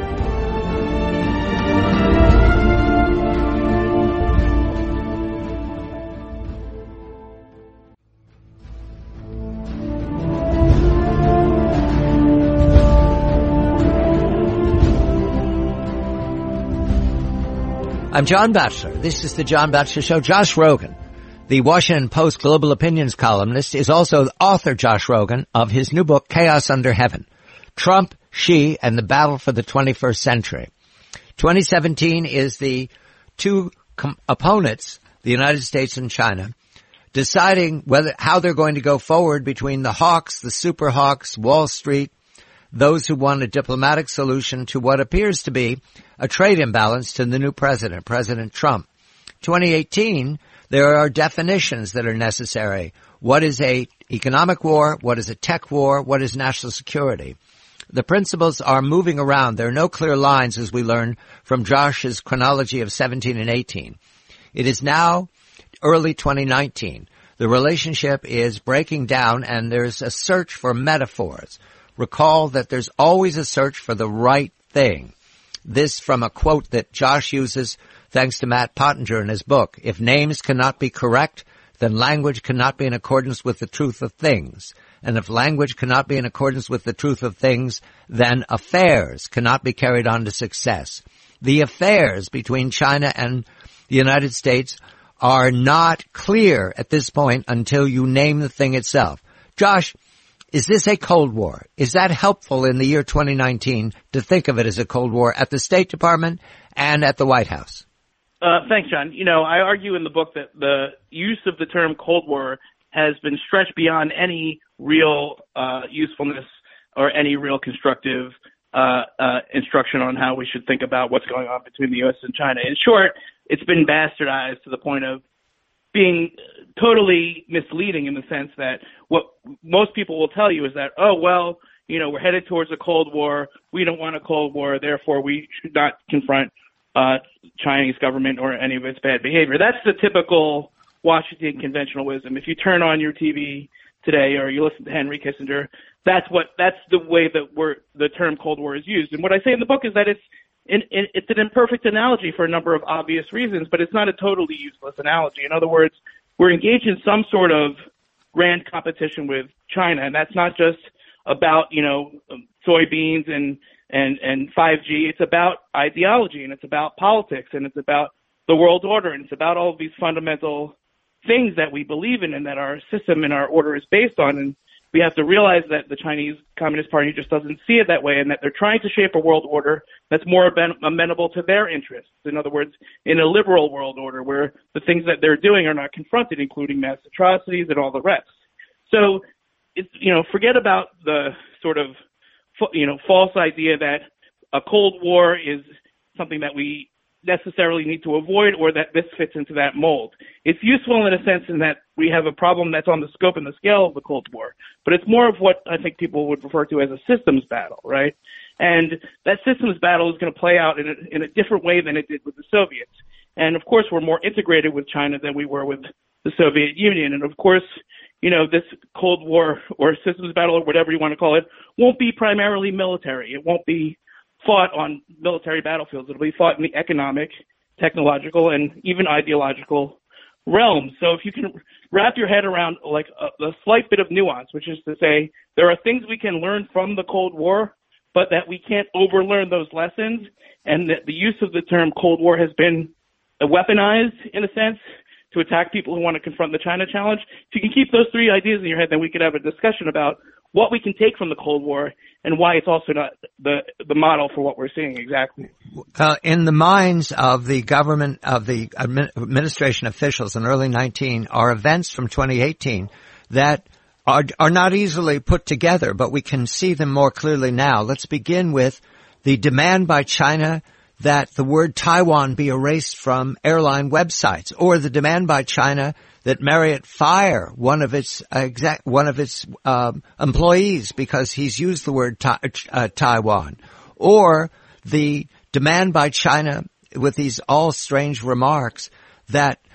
I'm John Batchelor. This is the John Batchelor Show. Josh Rogin, the Washington Post global opinions columnist, is also the author, Josh Rogin, of his new book, Chaos Under Heaven, Trump, Xi, and the Battle for the twenty-first Century. twenty seventeen is the two com- opponents, the United States and China, deciding whether how they're going to go forward between the hawks, the super hawks, Wall Street, those who want a diplomatic solution to what appears to be a trade imbalance to the new president, President Trump. twenty eighteen, there are definitions that are necessary. What is a economic war? What is a tech war? What is national security? The principles are moving around. There are no clear lines, as we learn from Josh's chronology of seventeen and eighteen. It is now early twenty nineteen. The relationship is breaking down, and there's a search for metaphors. Recall that there's always a search for the right thing. This from a quote that Josh uses thanks to Matt Pottinger in his book. If names cannot be correct, then language cannot be in accordance with the truth of things. And if language cannot be in accordance with the truth of things, then affairs cannot be carried on to success. The affairs between China and the United States are not clear at this point until you name the thing itself. Josh, is this a Cold War? Is that helpful in the year twenty nineteen to think of it as a Cold War at the State Department and at the White House? Uh, thanks, John. You know, I argue in the book that the use of the term Cold War has been stretched beyond any real uh, usefulness or any real constructive uh, uh, instruction on how we should think about what's going on between the U S and China. In short, it's been bastardized to the point of being totally misleading in the sense that what most people will tell you is that, oh, well, you know, we're headed towards a Cold War. We don't want a Cold War. Therefore, we should not confront uh Chinese government or any of its bad behavior. That's the typical Washington conventional wisdom. If you turn on your T V today or you listen to Henry Kissinger, that's what that's the way that we're, the term Cold War is used. And what I say in the book is that it's in, in, it's an imperfect analogy for a number of obvious reasons, but it's not a totally useless analogy. In other words, we're engaged in some sort of grand competition with China, and that's not just about, you know, soybeans and and and five G. It's about ideology, and it's about politics, and it's about the world order, and it's about all of these fundamental things that we believe in and that our system and our order is based on. And we have to realize that the Chinese Communist Party just doesn't see it that way, and that they're trying to shape a world order that's more amenable to their interests. In other words, in a liberal world order where the things that they're doing are not confronted, including mass atrocities and all the rest. So, it's, you know, forget about the sort of, you know, false idea that a Cold War is something that we necessarily need to avoid or that this fits into that mold. It's useful in a sense in that we have a problem that's on the scope and the scale of the Cold War, but it's more of what I think people would refer to as a systems battle, right? And that systems battle is going to play out in a, in a different way than it did with the Soviets. And of course, we're more integrated with China than we were with the Soviet Union. And of course, you know, this Cold War or systems battle or whatever you want to call it won't be primarily military. It won't be fought on military battlefields. It'll be fought in the economic, technological, and even ideological realms. So if you can wrap your head around like a, a slight bit of nuance, which is to say there are things we can learn from the Cold War, but that we can't overlearn those lessons, and that the use of the term Cold War has been weaponized in a sense to attack people who want to confront the China challenge. If you can keep those three ideas in your head, then we could have a discussion about what we can take from the Cold War and why it's also not the the model for what we're seeing exactly. Uh, in the minds of the government, of the administration officials in early nineteen are events from twenty eighteen that are, are not easily put together, but we can see them more clearly now. Let's begin with the demand by China that the word Taiwan be erased from airline websites, or the demand by China that Marriott fire one of its uh, exact one of its um, employees because he's used the word ta- uh, Taiwan, or the demand by China with these all strange remarks that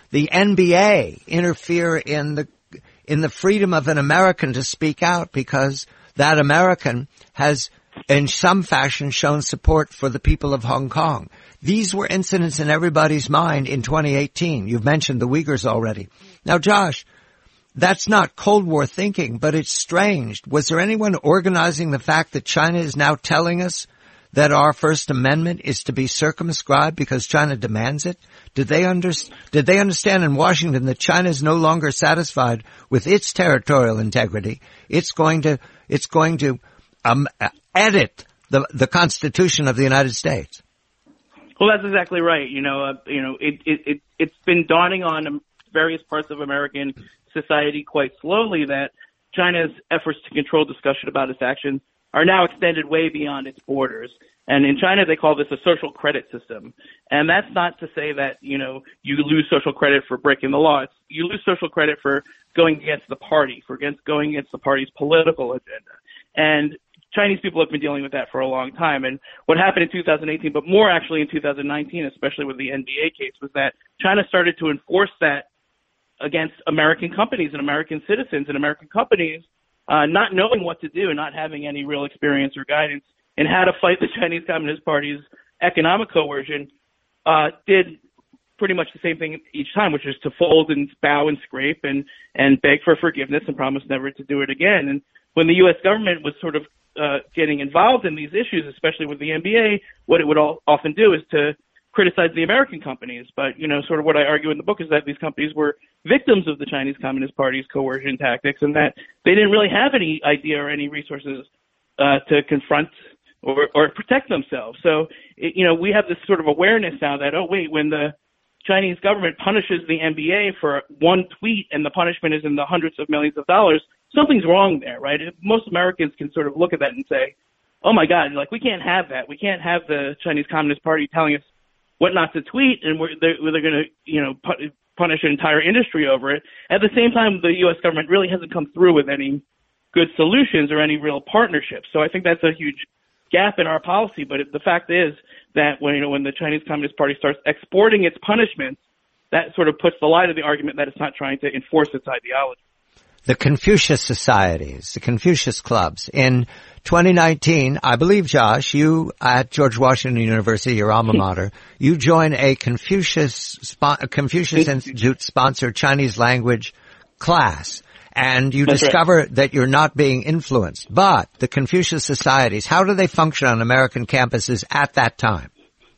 the N B A interfere in the in the freedom of an American to speak out because that American has in some fashion shown support for the people of Hong Kong. These were incidents in everybody's mind in twenty eighteen. You've mentioned the Uyghurs already. Now, Josh, that's not Cold War thinking, but it's strange. Was there anyone organizing the fact that China is now telling us that our First Amendment is to be circumscribed because China demands it? Did they under, did they understand in Washington that China is no longer satisfied with its territorial integrity? It's going to, it's going to, um, edit the, the Constitution of the United States. Well, that's exactly right. You know, uh, you know, it, it, it, it's been dawning on various parts of American society quite slowly that China's efforts to control discussion about its actions are now extended way beyond its borders. And in China, they call this a social credit system. And that's not to say that, you know, you lose social credit for breaking the law. It's, you lose social credit for going against the party, for against going against the party's political agenda. And Chinese people have been dealing with that for a long time. And what happened in two thousand eighteen, but more actually in two thousand nineteen, especially with the N B A case, was that China started to enforce that against American companies and American citizens and American companies, uh, not knowing what to do and not having any real experience or guidance in how to fight the Chinese Communist Party's economic coercion, uh, did pretty much the same thing each time, which is to fold and bow and scrape and, and beg for forgiveness and promise never to do it again. And when the U S government was sort of uh, getting involved in these issues, especially with the N B A, what it would all, often do is to criticize the American companies. But, you know, sort of what I argue in the book is that these companies were victims of the Chinese Communist Party's coercion tactics and that they didn't really have any idea or any resources uh, to confront or, or protect themselves. So, it, you know, we have this sort of awareness now that, oh, wait, when the Chinese government punishes the N B A for one tweet and the punishment is in the hundreds of millions of dollars, something's wrong there, right? Most Americans can sort of look at that and say, oh, my God, like, we can't have that. We can't have the Chinese Communist Party telling us what not to tweet, and we're, they're, they're going to, you know, pu- punish an entire industry over it. At the same time, the U S government really hasn't come through with any good solutions or any real partnerships. So I think that's a huge gap in our policy. But it, the fact is that when, you know, when the Chinese Communist Party starts exporting its punishments, that sort of puts the lie to the argument that it's not trying to enforce its ideology. The Confucius Societies, the Confucius Clubs. In twenty nineteen, I believe, Josh, you at George Washington University, your alma mater, you joined a Confucius, spo- Confucius Institute sponsored Chinese language class. And you That's discover right. that you're not being influenced. But the Confucius Societies, how do they function on American campuses at that time?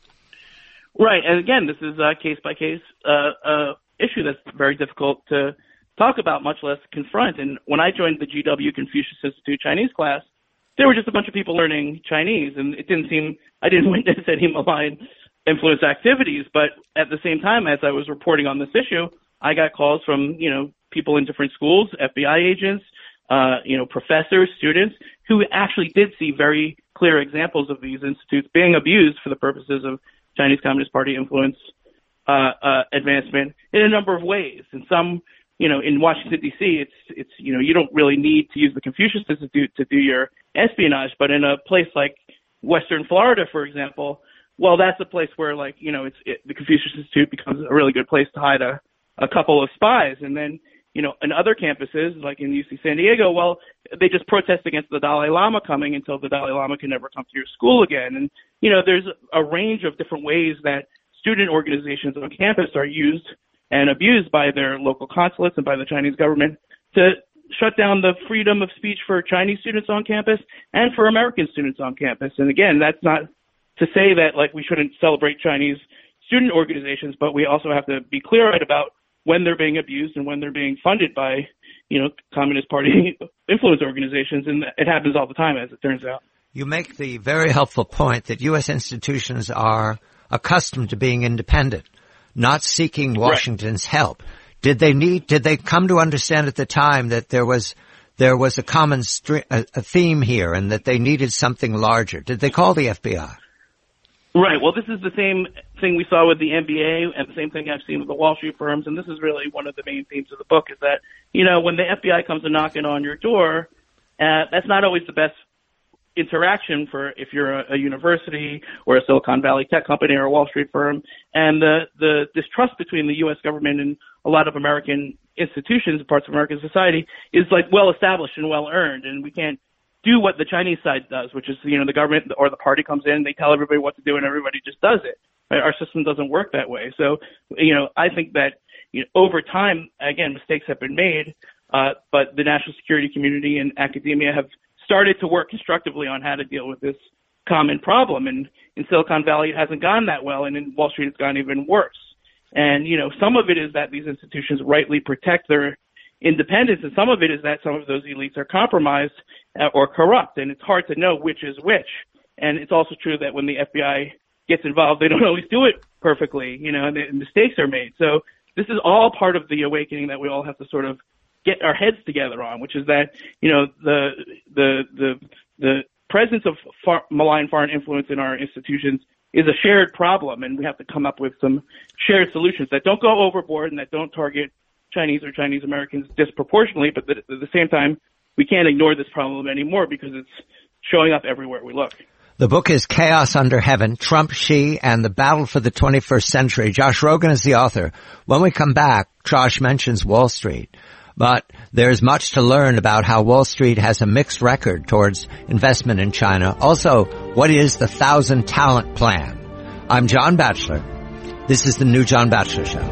Right. And again, this is a case-by-case uh, uh, issue that's very difficult to talk about, much less confront. And when I joined the G W Confucius Institute Chinese class, there were just a bunch of people learning Chinese, and it didn't seem, I didn't witness any malign influence activities. But at the same time, as I was reporting on this issue, I got calls from, you know, people in different schools, F B I agents, uh, you know, professors, students, who actually did see very clear examples of these institutes being abused for the purposes of Chinese Communist Party influence uh, uh, advancement in a number of ways. And some, you know, in Washington, D C, it's, it's, you know, you don't really need to use the Confucius Institute to do your espionage, but in a place like Western Florida, for example, well, that's a place where, like, you know, it's, it, the Confucius Institute becomes a really good place to hide a, a couple of spies. And then, you know, in other campuses, like in U C San Diego, well, they just protest against the Dalai Lama coming until the Dalai Lama can never come to your school again. And, you know, there's a range of different ways that student organizations on campus are used and abused by their local consulates and by the Chinese government to shut down the freedom of speech for Chinese students on campus and for American students on campus. And again, that's not to say that, like, we shouldn't celebrate Chinese student organizations, but we also have to be clear-eyed about when they're being abused and when they're being funded by, you know, Communist Party influence organizations. And it happens all the time, as it turns out. You make the very helpful point that U S institutions are accustomed to being independent, not seeking Washington's right. help. Did they need, did they come to understand at the time that there was, there was a common stri- a, a theme here and that they needed something larger? Did they call the F B I? Right. Well, this is the same thing we saw with the N B A and the same thing I've seen with the Wall Street firms. And this is really one of the main themes of the book is that, you know, when the F B I comes and knocking on your door, uh, that's not always the best interaction for if you're a, a university or a Silicon Valley tech company or a Wall Street firm, and the, the distrust between the U S government and a lot of American institutions, parts of American society, is like well established and well earned, and we can't do what the Chinese side does, which is, you know, the government or the party comes in, they tell everybody what to do, and everybody just does it. Right? Our system doesn't work that way. So, you know, I think that, you know, over time, again, mistakes have been made, uh, but the national security community and academia have started to work constructively on how to deal with this common problem. And in Silicon Valley, it hasn't gone that well, and in Wall Street, it's gone even worse. And, you know, some of it is that these institutions rightly protect their independence, and some of it is that some of those elites are compromised uh, or corrupt, and it's hard to know which is which. And it's also true that when the F B I gets involved, they don't always do it perfectly, you know, and, and mistakes are made. So this is all part of the awakening that we all have to sort of get our heads together on, which is that, you know, the the the the presence of far, malign foreign influence in our institutions is a shared problem, and we have to come up with some shared solutions that don't go overboard and that don't target Chinese or Chinese Americans disproportionately, but that at the same time, we can't ignore this problem anymore because it's showing up everywhere we look. The book is Chaos Under Heaven, Trump, Xi, and the Battle for the twenty-first Century. Josh Rogin is the author. When we come back, Josh mentions Wall Street. But there's much to learn about how Wall Street has a mixed record towards investment in China. Also, what is the Thousand Talent Plan? I'm John Batchelor. This is the New John Batchelor Show.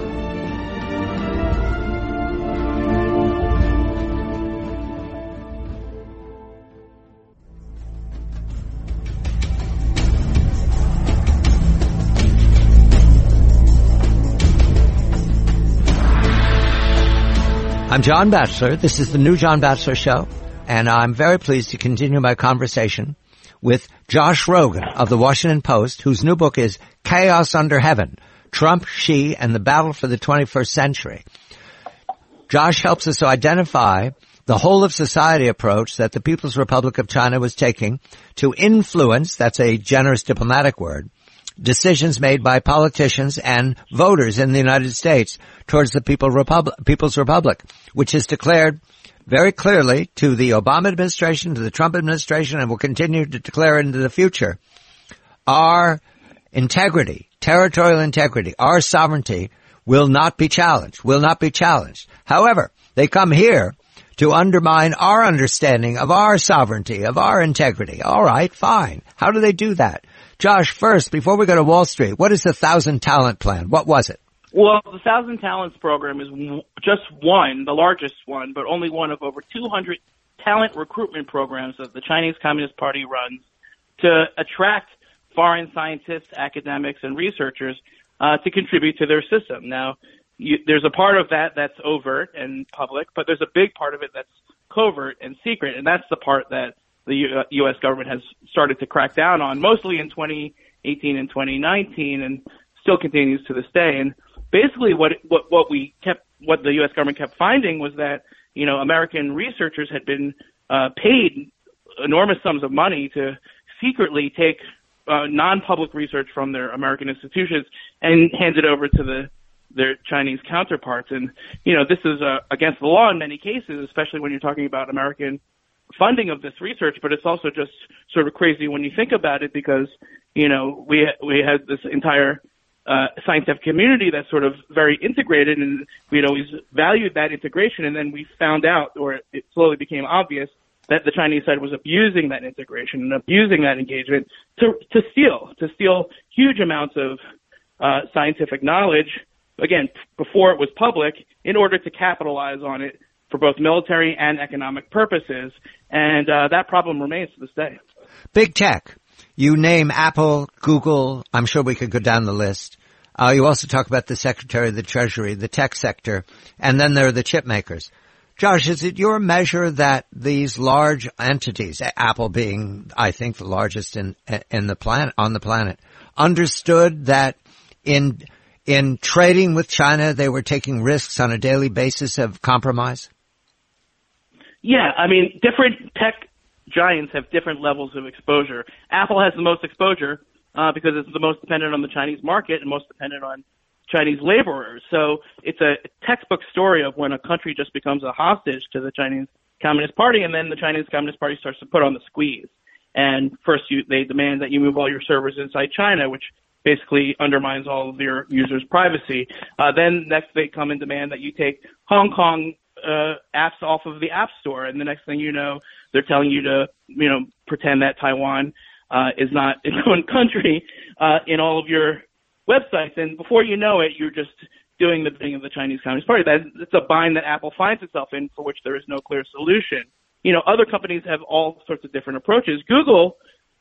I'm John Batchelor. This is the New John Batchelor Show, and I'm very pleased to continue my conversation with Josh Rogin of the Washington Post, whose new book is Chaos Under Heaven, Trump, Xi, and the Battle for the twenty-first Century. Josh helps us to identify the whole of society approach that the People's Republic of China was taking to influence, that's a generous diplomatic word, decisions made by politicians and voters in the United States towards the People Republic, People's Republic, which is declared very clearly to the Obama administration, to the Trump administration, and will continue to declare into the future, our integrity, territorial integrity, our sovereignty will not be challenged, will not be challenged. However, they come here to undermine our understanding of our sovereignty, of our integrity. All right, fine. How do they do that? Josh, first, before we go to Wall Street, what is the Thousand Talent Plan? What was it? Well, the Thousand Talents program is w- just one, the largest one, but only one of over two hundred talent recruitment programs that the Chinese Communist Party runs to attract foreign scientists, academics, and researchers uh, to contribute to their system. Now, you, there's a part of that that's overt and public, but there's a big part of it that's covert and secret, and that's the part that the U- U S government has started to crack down on, mostly in twenty eighteen and twenty nineteen, and still continues to this day. And basically, what what what we kept, what the U S government kept finding was that, you know, American researchers had been uh, paid enormous sums of money to secretly take uh, non-public research from their American institutions and hand it over to the their Chinese counterparts. And, you know, this is uh, against the law in many cases, especially when you're talking about American funding of this research, but it's also just sort of crazy when you think about it because, you know, we we had this entire uh, scientific community that's sort of very integrated, and we'd always valued that integration, and then we found out, or it slowly became obvious, that the Chinese side was abusing that integration and abusing that engagement to to steal, to steal huge amounts of uh, scientific knowledge, again, before it was public, in order to capitalize on it for both military and economic purposes. And uh, that problem remains to this day. Big tech. You name Apple, Google. I'm sure we could go down the list. Uh, you also talk about the Secretary of the Treasury, the tech sector, and then there are the chip makers. Josh, is it your measure that these large entities, Apple being, I think, the largest in in the planet, on the planet, understood that in in trading with China they were taking risks on a daily basis of compromise? Yeah, I mean, different tech giants have different levels of exposure. Apple has the most exposure uh, because it's the most dependent on the Chinese market and most dependent on Chinese laborers. So it's a textbook story of when a country just becomes a hostage to the Chinese Communist Party, and then the Chinese Communist Party starts to put on the squeeze. And first, you, they demand that you move all your servers inside China, which basically undermines all of your users' privacy. Uh, then next, they come and demand that you take Hong Kong uh, apps off of the App Store. And the next thing you know, they're telling you to, you know, pretend that Taiwan uh, is not its own country uh, in all of your websites. And before you know it, you're just doing the bidding of the Chinese Communist Party. That, it's a bind that Apple finds itself in for which there is no clear solution. You know, other companies have all sorts of different approaches. Google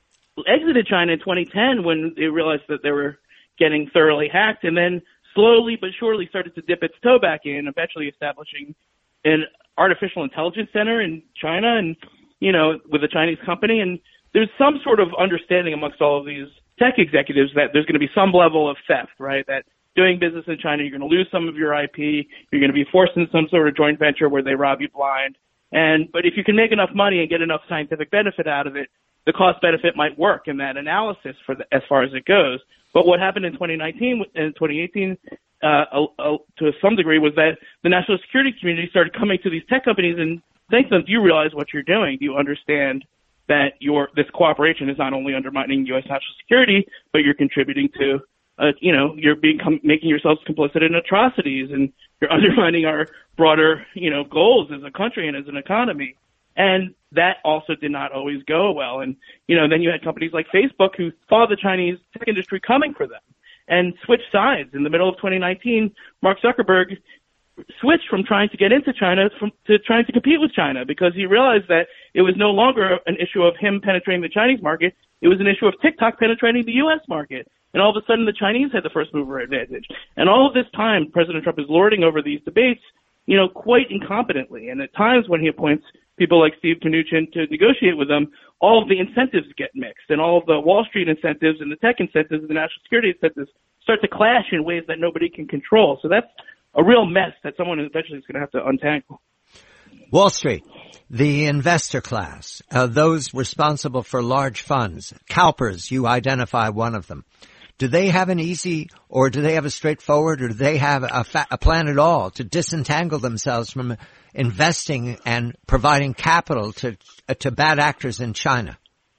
exited China in twenty ten when they realized that they were getting thoroughly hacked, and then slowly but surely started to dip its toe back in, eventually establishing an artificial intelligence center in China and, you know, with a Chinese company. And there's some sort of understanding amongst all of these tech executives that there's going to be some level of theft, right? That doing business in China, you're going to lose some of your I P, you're going to be forced into some sort of joint venture where they rob you blind. And, but if you can make enough money and get enough scientific benefit out of it, the cost benefit might work in that analysis for the, as far as it goes. But what happened in twenty nineteen and twenty eighteen, uh, uh, uh, to some degree, was that the national security community started coming to these tech companies and saying to them, do you realize what you're doing? Do you understand that your, this cooperation is not only undermining U S national security, but you're contributing to, uh, you know, you're being, making yourselves complicit in atrocities, and you're undermining our broader, you know, goals as a country and as an economy. And that also did not always go well. And, you know, then you had companies like Facebook who saw the Chinese tech industry coming for them and switched sides. In the middle of twenty nineteen, Mark Zuckerberg switched from trying to get into China from, to trying to compete with China, because he realized that it was no longer an issue of him penetrating the Chinese market. It was an issue of TikTok penetrating the U S market. And all of a sudden, the Chinese had the first mover advantage. And all of this time, President Trump is lording over these debates, you know, quite incompetently. And at times when he appoints people like Steve Mnuchin to negotiate with them, all of the incentives get mixed, and all of the Wall Street incentives and the tech incentives and the national security incentives start to clash in ways that nobody can control. So that's a real mess that someone eventually is going to have to untangle. Wall Street, the investor class, uh, those responsible for large funds, CalPERS, you identify one of them. Do they have an easy, or do they have a straightforward, or do they have a, fa- a plan at all to disentangle themselves from investing and providing capital to uh, to bad actors in China?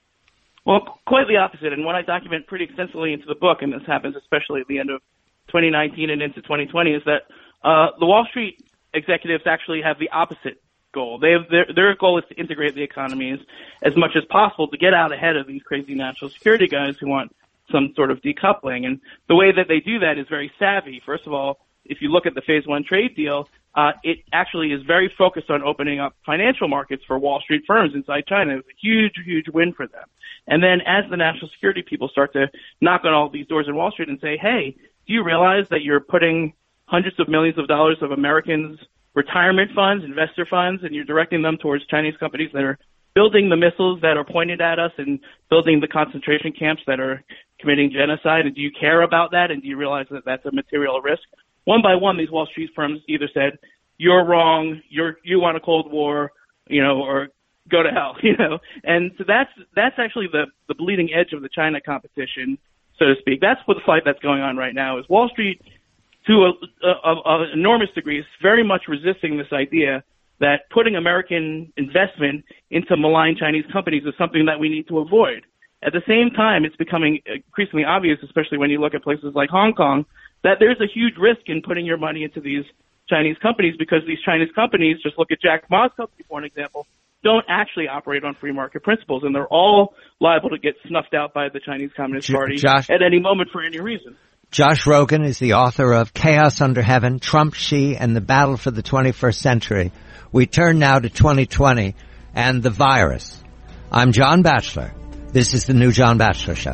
Well, quite the opposite. And what I document pretty extensively into the book, and this happens especially at the end of twenty nineteen and into twenty twenty, is that uh, the Wall Street executives actually have the opposite goal. They have their, their goal is to integrate the economies as much as possible to get out ahead of these crazy national security guys who want some sort of decoupling. And the way that they do that is very savvy. First of all, if you look at the phase one trade deal, uh, it actually is very focused on opening up financial markets for Wall Street firms inside China. It was a huge, huge win for them. And then as the national security people start to knock on all these doors in Wall Street and say, hey, do you realize that you're putting hundreds of millions of dollars of Americans' retirement funds, investor funds, and you're directing them towards Chinese companies that are building the missiles that are pointed at us and building the concentration camps that are committing genocide? And do you care about that? And do you realize that that's a material risk? One by one, these Wall Street firms either said, you're wrong, you're, you want a Cold War, you know, or go to hell, you know. And so that's, that's actually the, the bleeding edge of the China competition, so to speak. That's what the fight that's going on right now is Wall Street, to an enormous degree, is very much resisting this idea that putting American investment into malign Chinese companies is something that we need to avoid. At the same time, it's becoming increasingly obvious, especially when you look at places like Hong Kong, that there's a huge risk in putting your money into these Chinese companies, because these Chinese companies, just look at Jack Ma's company for an example, don't actually operate on free market principles, and they're all liable to get snuffed out by the Chinese Communist Party Josh, at any moment for any reason. Josh Rogin is the author of Chaos Under Heaven, Trump, Xi, and the Battle for the twenty-first Century. We turn now to twenty twenty and the virus. I'm John Batchelor. This is the new John Batchelor Show.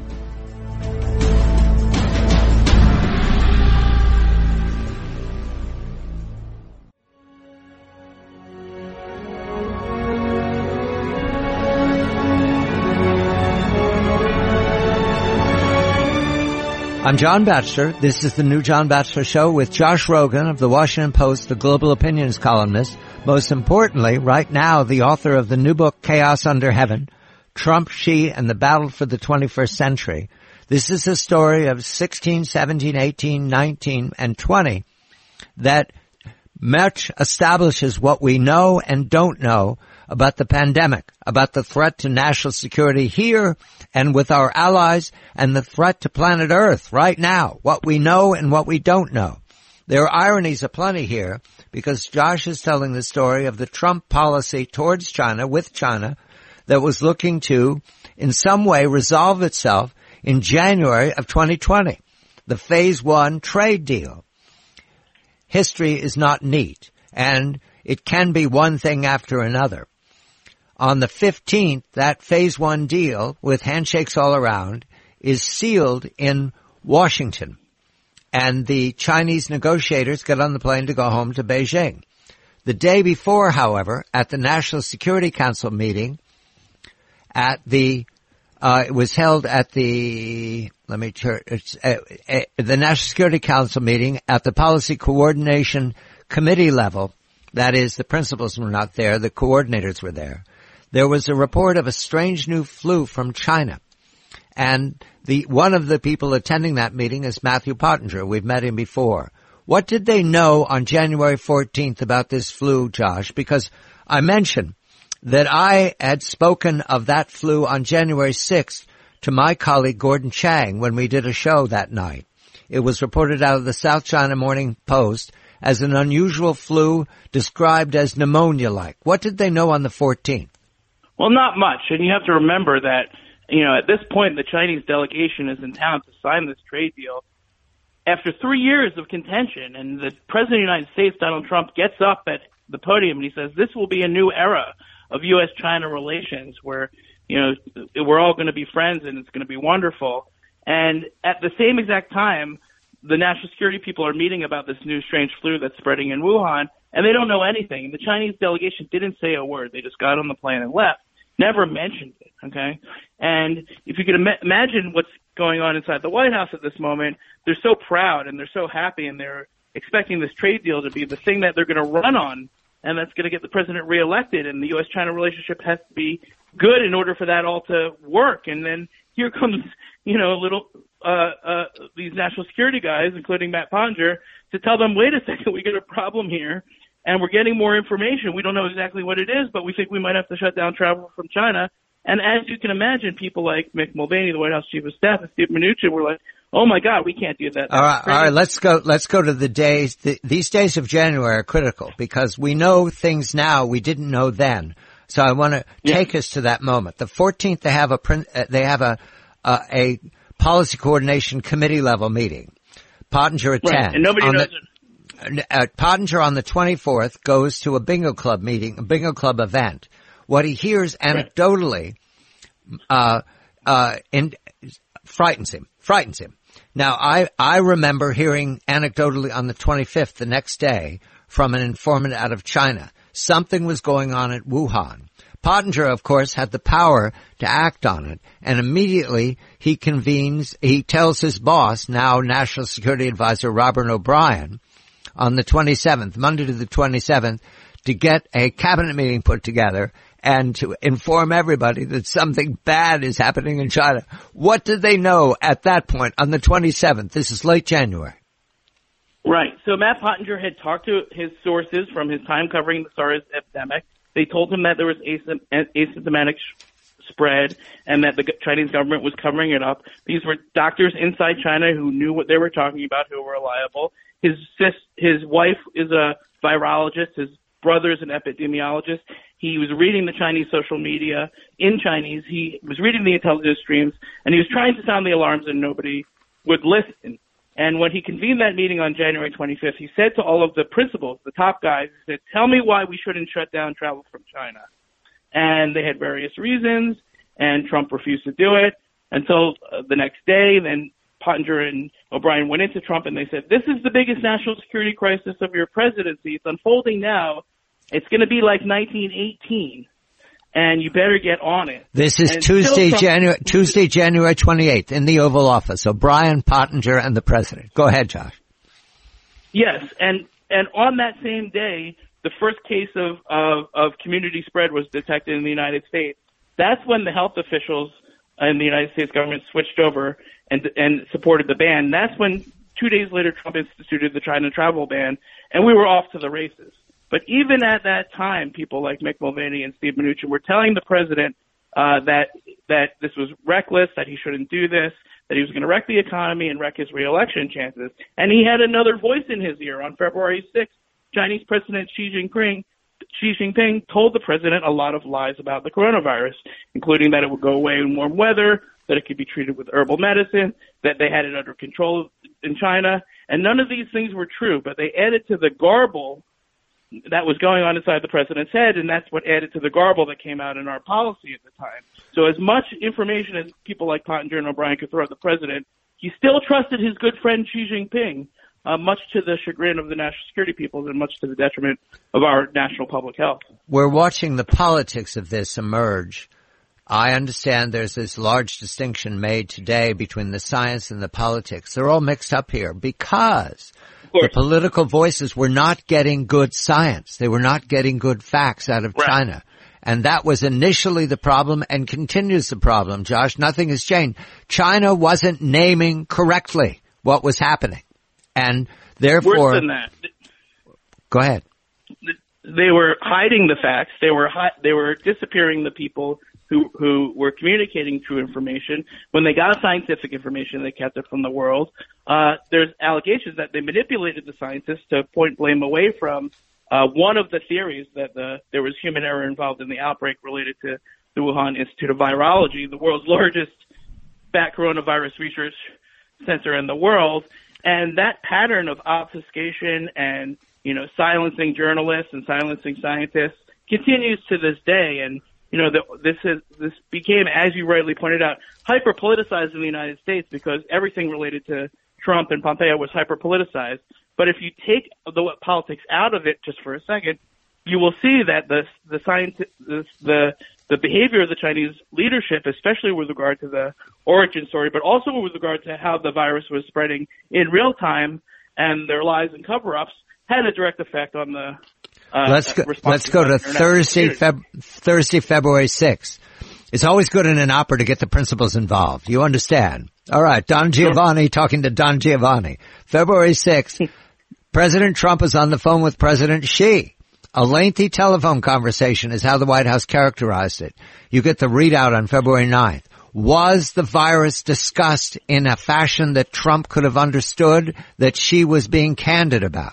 I'm John Batchelor. This is the new John Batchelor Show with Josh Rogin of the Washington Post, the global opinions columnist. Most importantly, right now, the author of the new book, Chaos Under Heaven, Trump, Xi, and the Battle for the twenty-first Century. This is a story of sixteen, seventeen, eighteen, nineteen, and twenty that much establishes what we know and don't know about the pandemic, about the threat to national security here and with our allies, and the threat to planet Earth right now, what we know and what we don't know. There are ironies aplenty here, because Josh is telling the story of the Trump policy towards China, with China, that was looking to, in some way, resolve itself in January of twenty twenty. The phase one trade deal. History is not neat, and it can be one thing after another. On the fifteenth, that phase one deal, with handshakes all around, is sealed in Washington. And the Chinese negotiators get on the plane to go home to Beijing. The day before, however, at the National Security Council meeting, at the, uh, it was held at the, let me turn, it's, uh, uh, the National Security Council meeting at the Policy Coordination Committee level. That is, the principals were not there, the coordinators were there. There was a report of a strange new flu from China. And the, one of the people attending that meeting is Matthew Pottinger. We've met him before. What did they know on January fourteenth about this flu, Josh? Because I mentioned that I had spoken of that flu on January sixth to my colleague Gordon Chang when we did a show that night. It was reported out of the South China Morning Post as an unusual flu described as pneumonia-like. What did they know on the fourteenth? Well, not much. And you have to remember that, you know, at this point, the Chinese delegation is in town to sign this trade deal. After three years of contention, and the President of the United States, Donald Trump, gets up at the podium and he says, this will be a new era of U S China relations where, you know, we're all going to be friends and it's going to be wonderful. And at the same exact time, the national security people are meeting about this new strange flu that's spreading in Wuhan, and they don't know anything. The Chinese delegation didn't say a word. They just got on the plane and left. Never mentioned it, okay? And if you could Im- imagine what's going on inside the White House at this moment, they're so proud and they're so happy, and they're expecting this trade deal to be the thing that they're going to run on, and that's going to get the president reelected, and the U S China relationship has to be good in order for that all to work. And then here comes, you know, a little uh, uh, these national security guys, including Matt Pottinger, to tell them, wait a second, we got a problem here. And we're getting more information. We don't know exactly what it is, but we think we might have to shut down travel from China. And as you can imagine, people like Mick Mulvaney, the White House Chief of Staff, and Steve Mnuchin were like, "Oh my God, we can't do that." All right, all right. Let's go. Let's go to the days. The, these days of January are critical because we know things now we didn't know then. So I want to yeah. take us to that moment. The fourteenth, they have a they have a a, a policy coordination committee level meeting. Pottinger attends, right. And nobody knows the, it. Uh, Pottinger on the twenty-fourth goes to a bingo club meeting, a bingo club event. What he hears anecdotally, uh, uh, in, frightens him, frightens him. Now, I, I remember hearing anecdotally on the twenty-fifth, the next day, from an informant out of China. Something was going on at Wuhan. Pottinger, of course, had the power to act on it, and immediately he convenes, he tells his boss, now National Security Advisor Robert O'Brien, on the twenty-seventh, Monday to the twenty-seventh, to get a cabinet meeting put together and to inform everybody that something bad is happening in China. What did they know at that point on the twenty-seventh? This is late January. Right. So Matt Pottinger had talked to his sources from his time covering the SARS epidemic. They told him that there was asymptomatic spread and that the Chinese government was covering it up. These were doctors inside China who knew what they were talking about, who were reliable. His sis, his wife is a virologist. His brother is an epidemiologist. He was reading the Chinese social media in Chinese. He was reading the intelligence streams, and he was trying to sound the alarms, and nobody would listen. And when he convened that meeting on January twenty-fifth, he said to all of the principals, the top guys, he said, tell me why we shouldn't shut down travel from China. And they had various reasons, and Trump refused to do it until uh, the next day. Then Pottinger and O'Brien went into Trump and they said, this is the biggest national security crisis of your presidency. It's unfolding now. It's going to be like nineteen eighteen, and you better get on it. This is Tuesday, January, Tuesday, January twenty-eighth in the Oval Office. O'Brien, Pottinger, and the president. Go ahead, Josh. Yes, and, and on that same day, the first case of, of, of community spread was detected in the United States. That's when the health officials in the United States government switched over and and supported the ban. That's when two days later Trump instituted the China travel ban, and we were off to the races. But even at that time, people like Mick Mulvaney and Steve Mnuchin were telling the president uh, that that this was reckless, that he shouldn't do this, that he was going to wreck the economy and wreck his reelection chances. And he had another voice in his ear. On February sixth, Chinese President Xi Jinping, Xi Jinping told the president a lot of lies about the coronavirus, including that it would go away in warm weather, that it could be treated with herbal medicine, that they had it under control in China. And none of these things were true, but they added to the garble that was going on inside the president's head, and that's what added to the garble that came out in our policy at the time. So as much information as people like Pottinger and O'Brien could throw at the president, he still trusted his good friend Xi Jinping, uh, much to the chagrin of the national security peoples and much to the detriment of our national public health. We're watching the politics of this emerge. I understand there's this large distinction made today between the science and the politics. They're all mixed up here because the political voices were not getting good science. They were not getting good facts out of right. China. And that was initially the problem and continues the problem, Josh. Nothing has changed. China wasn't naming correctly what was happening. And therefore... Worse than that. Go ahead. They were hiding the facts. They were hi- they were disappearing the people who who were communicating true information. When they got scientific information, they kept it from the world. Uh, there's allegations that they manipulated the scientists to point blame away from uh, one of the theories that the, there was human error involved in the outbreak related to the Wuhan Institute of Virology, the world's largest bat coronavirus research center in the world. And that pattern of obfuscation and, you know, silencing journalists and silencing scientists continues to this day. And You know, the, this is, this became, as you rightly pointed out, hyper-politicized in the United States because everything related to Trump and Pompeo was hyper-politicized. But if you take the politics out of it just for a second, you will see that the the science, the, the the behavior of the Chinese leadership, especially with regard to the origin story, but also with regard to how the virus was spreading in real time and their lies and cover-ups, had a direct effect on the Uh, let's go, let's go to Thursday, Feb, Thursday, February sixth. It's always good in an opera to get the principals involved. You understand? All right. Don Giovanni talking to Don Giovanni. February sixth, President Trump is on the phone with President Xi. A lengthy telephone conversation is how the White House characterized it. You get the readout on February ninth. Was the virus discussed in a fashion that Trump could have understood, that Xi was being candid about?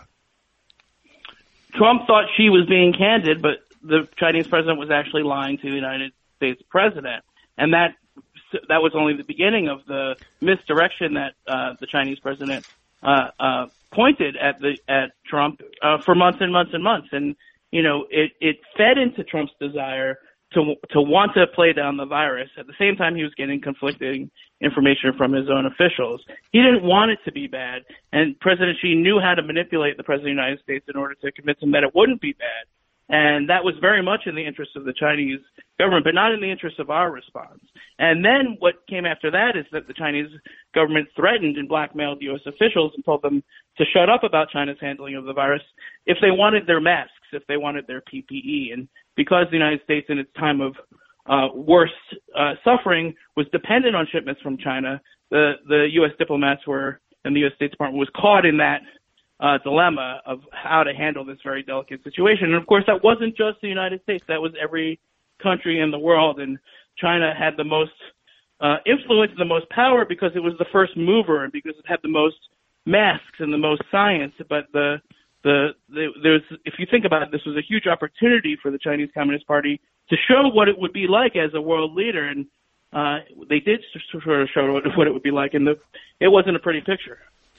Trump thought Xi was being candid, but the Chinese president was actually lying to the United States president. And that that was only the beginning of the misdirection that uh, the Chinese president uh, uh, pointed at the at Trump uh, for months and months and months. And, you know, it, it fed into Trump's desire to to want to play down the virus. At the same time, he was getting conflicting information from his own officials. He didn't want it to be bad, and President Xi knew how to manipulate the President of the United States in order to convince him that it wouldn't be bad. And that was very much in the interest of the Chinese government, but not in the interest of our response. And then what came after that is that the Chinese government threatened and blackmailed U S officials and told them to shut up about China's handling of the virus if they wanted their masks, if they wanted their P P E. And because the United States in its time of uh, worst uh, suffering was dependent on shipments from China, the, the U S diplomats were, and the U S State Department was caught in that Uh, dilemma of how to handle this very delicate situation. And of course, that wasn't just the United States. That was every country in the world. And China had the most uh, influence and the most power because it was the first mover and because it had the most masks and the most science. But the, the, the there's, if you think about it, this was a huge opportunity for the Chinese Communist Party to show what it would be like as a world leader. And uh, they did sort of show what it would be like. And the, it wasn't a pretty picture.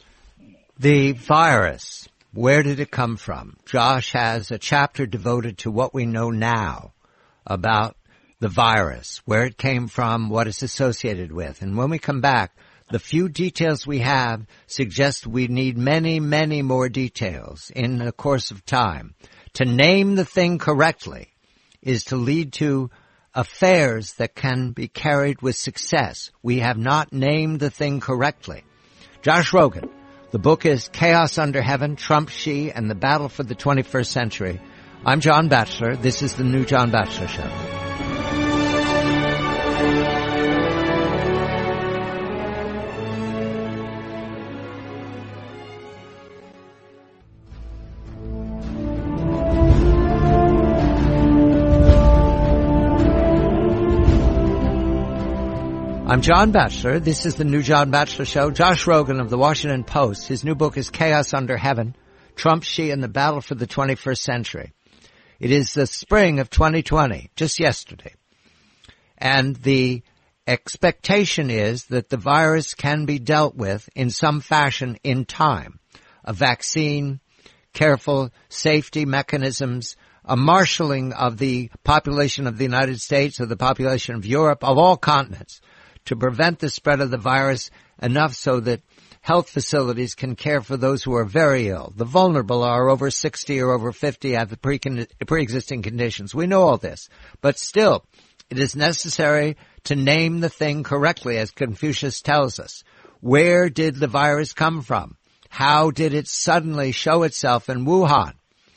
The virus, where did it come from? Josh has a chapter devoted to what we know now about the virus, where it came from, what it's associated with. And when we come back, the few details we have suggest we need many, many more details in the course of time. To name the thing correctly is to lead to affairs that can be carried with success. We have not named the thing correctly. Josh Rogin. The book is Chaos Under Heaven, Trump, Xi, and the Battle for the twenty-first Century. I'm John Batchelor. This is the New John Batchelor Show. I'm John Batchelor. This is the new John Batchelor Show. Josh Rogan of the Washington Post. His new book is Chaos Under Heaven, Trump, Xi, and the Battle for the twenty-first Century. It is the spring of twenty twenty, just yesterday. And the expectation is that the virus can be dealt with in some fashion in time. A vaccine, careful safety mechanisms, a marshalling of the population of the United States, of the population of Europe, of all continents, to prevent the spread of the virus enough so that health facilities can care for those who are very ill. The vulnerable are over sixty or over fifty, have the pre- pre-existing conditions. We know all this. But still, it is necessary to name the thing correctly, as Confucius tells us. Where did the virus come from? How did it suddenly show itself in Wuhan?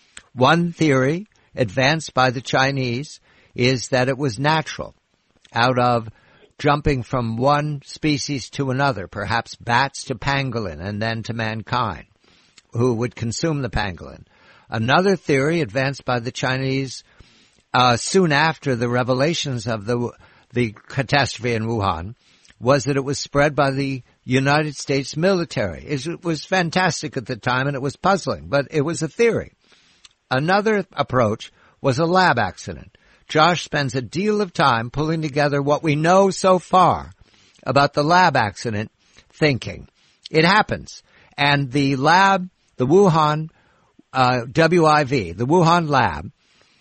One theory, advanced by the Chinese, is that it was natural, out of jumping from one species to another, perhaps bats to pangolin and then to mankind, who would consume the pangolin. Another theory advanced by the Chinese uh, soon after the revelations of the the catastrophe in Wuhan was that it was spread by the United States military. It was fantastic at the time and it was puzzling, but it was a theory. Another approach was a lab accident. Josh spends a deal of time pulling together what we know so far about the lab accident, thinking it happens. And the lab, the Wuhan uh, W I V, the Wuhan lab,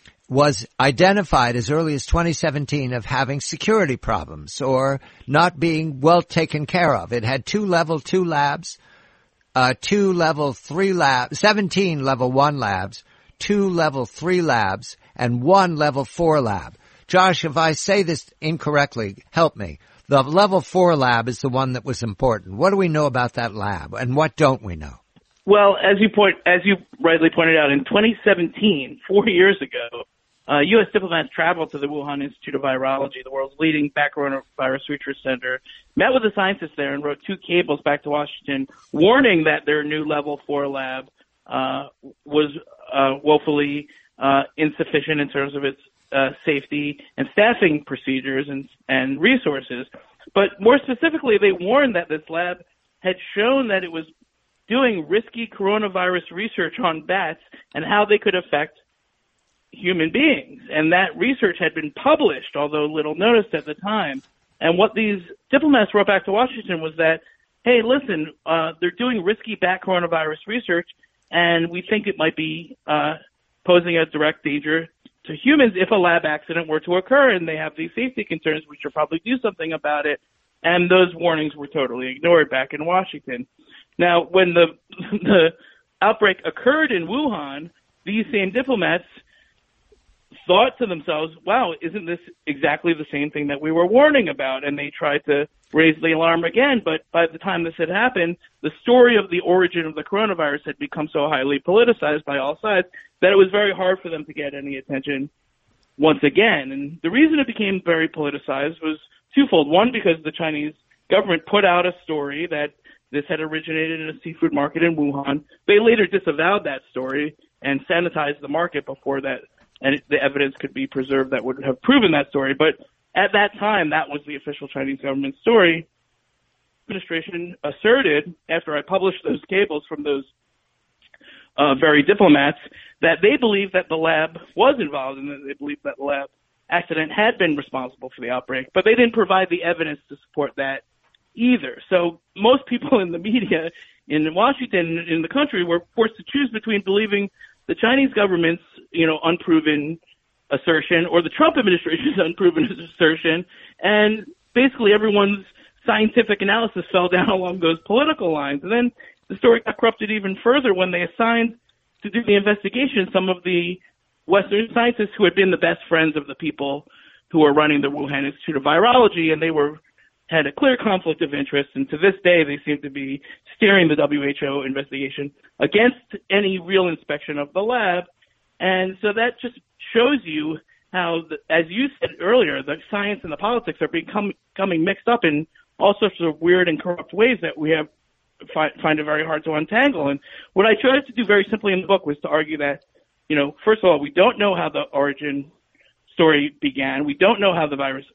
was identified as early as twenty seventeen of having security problems or not being well taken care of. It had two level two labs, uh, two level three labs, seventeen level one labs, two level three labs, and one level four lab. Josh, if I say this incorrectly, help me. The level four lab is the one that was important. What do we know about that lab, and what don't we know? Well, as you point, as you rightly pointed out, in twenty seventeen, four years ago, uh, U S diplomats traveled to the Wuhan Institute of Virology, the world's leading back coronavirus research center, met with the scientists there, and wrote two cables back to Washington, warning that their new level four lab uh, was uh, woefully uh, insufficient in terms of its uh, safety and staffing procedures and, and resources. But more specifically, they warned that this lab had shown that it was doing risky coronavirus research on bats and how they could affect human beings. And that research had been published, although little noticed at the time. And what these diplomats wrote back to Washington was that, hey, listen, uh, they're doing risky bat coronavirus research, and we think it might be uh, posing a direct danger to humans if a lab accident were to occur, and they have these safety concerns. We should probably do something about it. And those warnings were totally ignored back in Washington. Now, when the the outbreak occurred in Wuhan, these same diplomats thought to themselves, wow, isn't this exactly the same thing that we were warning about? And they tried to raise the alarm again. But by the time this had happened, the story of the origin of the coronavirus had become so highly politicized by all sides that it was very hard for them to get any attention once again. And the reason it became very politicized was twofold. One, because the Chinese government put out a story that this had originated in a seafood market in Wuhan. They later disavowed that story and sanitized the market before that, and the evidence could be preserved that would have proven that story. But at that time, that was the official Chinese government story. The administration asserted, after I published those cables from those uh, very diplomats, that they believed that the lab was involved and that they believed that the lab accident had been responsible for the outbreak, but they didn't provide the evidence to support that either. So most people in the media in Washington, in the country, were forced to choose between believing the Chinese government's, you know, unproven assertion or the Trump administration's unproven assertion, and basically everyone's scientific analysis fell down along those political lines. And then the story got corrupted even further when they assigned to do the investigation some of the Western scientists who had been the best friends of the people who were running the Wuhan Institute of Virology, and they were had a clear conflict of interest, and to this day they seem to be steering the W H O investigation against any real inspection of the lab. And so that just shows you how, the, as you said earlier, the science and the politics are become, becoming mixed up in all sorts of weird and corrupt ways that we have fi- find it very hard to untangle. And what I tried to do very simply in the book was to argue that, you know, first of all, we don't know how the origin story began. We don't know how the virus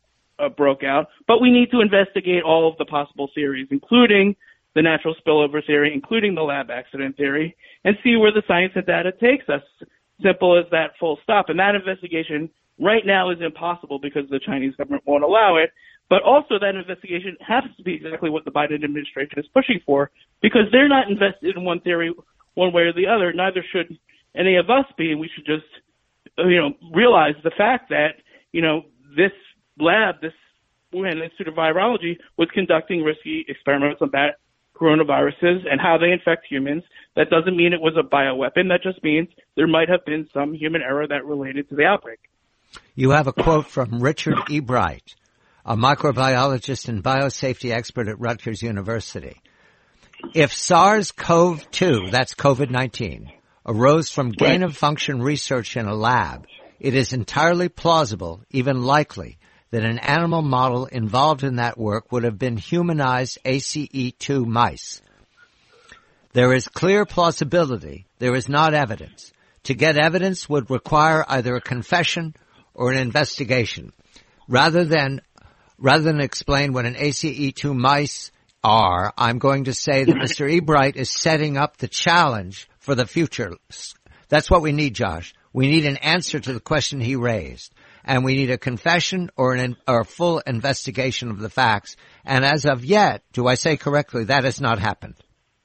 uh, broke out. But we need to investigate all of the possible theories, including the natural spillover theory, including the lab accident theory, and see where the science and data takes us. Simple as that, full stop. And that investigation right now is impossible because the Chinese government won't allow it. But also that investigation has to be exactly what the Biden administration is pushing for, because they're not invested in one theory one way or the other. Neither should any of us be. And we should just, you know, realize the fact that, you know, this lab, this Wuhan Institute of Virology, was conducting risky experiments on bat coronaviruses and how they infect humans. That doesn't mean it was a bioweapon. That just means there might have been some human error that related to the outbreak. You have a quote from Richard E. Bright, a microbiologist and biosafety expert at Rutgers University. If SARS-C o V two, that's COVID nineteen, arose from gain-of-function research in a lab, it is entirely plausible, even likely, that an animal model involved in that work would have been humanized A C E two mice. There is clear plausibility. There is not evidence. To get evidence would require either a confession or an investigation. Rather than, rather than explain what an A C E two mice are, I'm going to say that Mister Ebright is setting up the challenge for the future. That's what we need, Josh. We need an answer to the question he raised. And we need a confession or an or a full investigation of the facts. And as of yet, do I say correctly, that has not happened?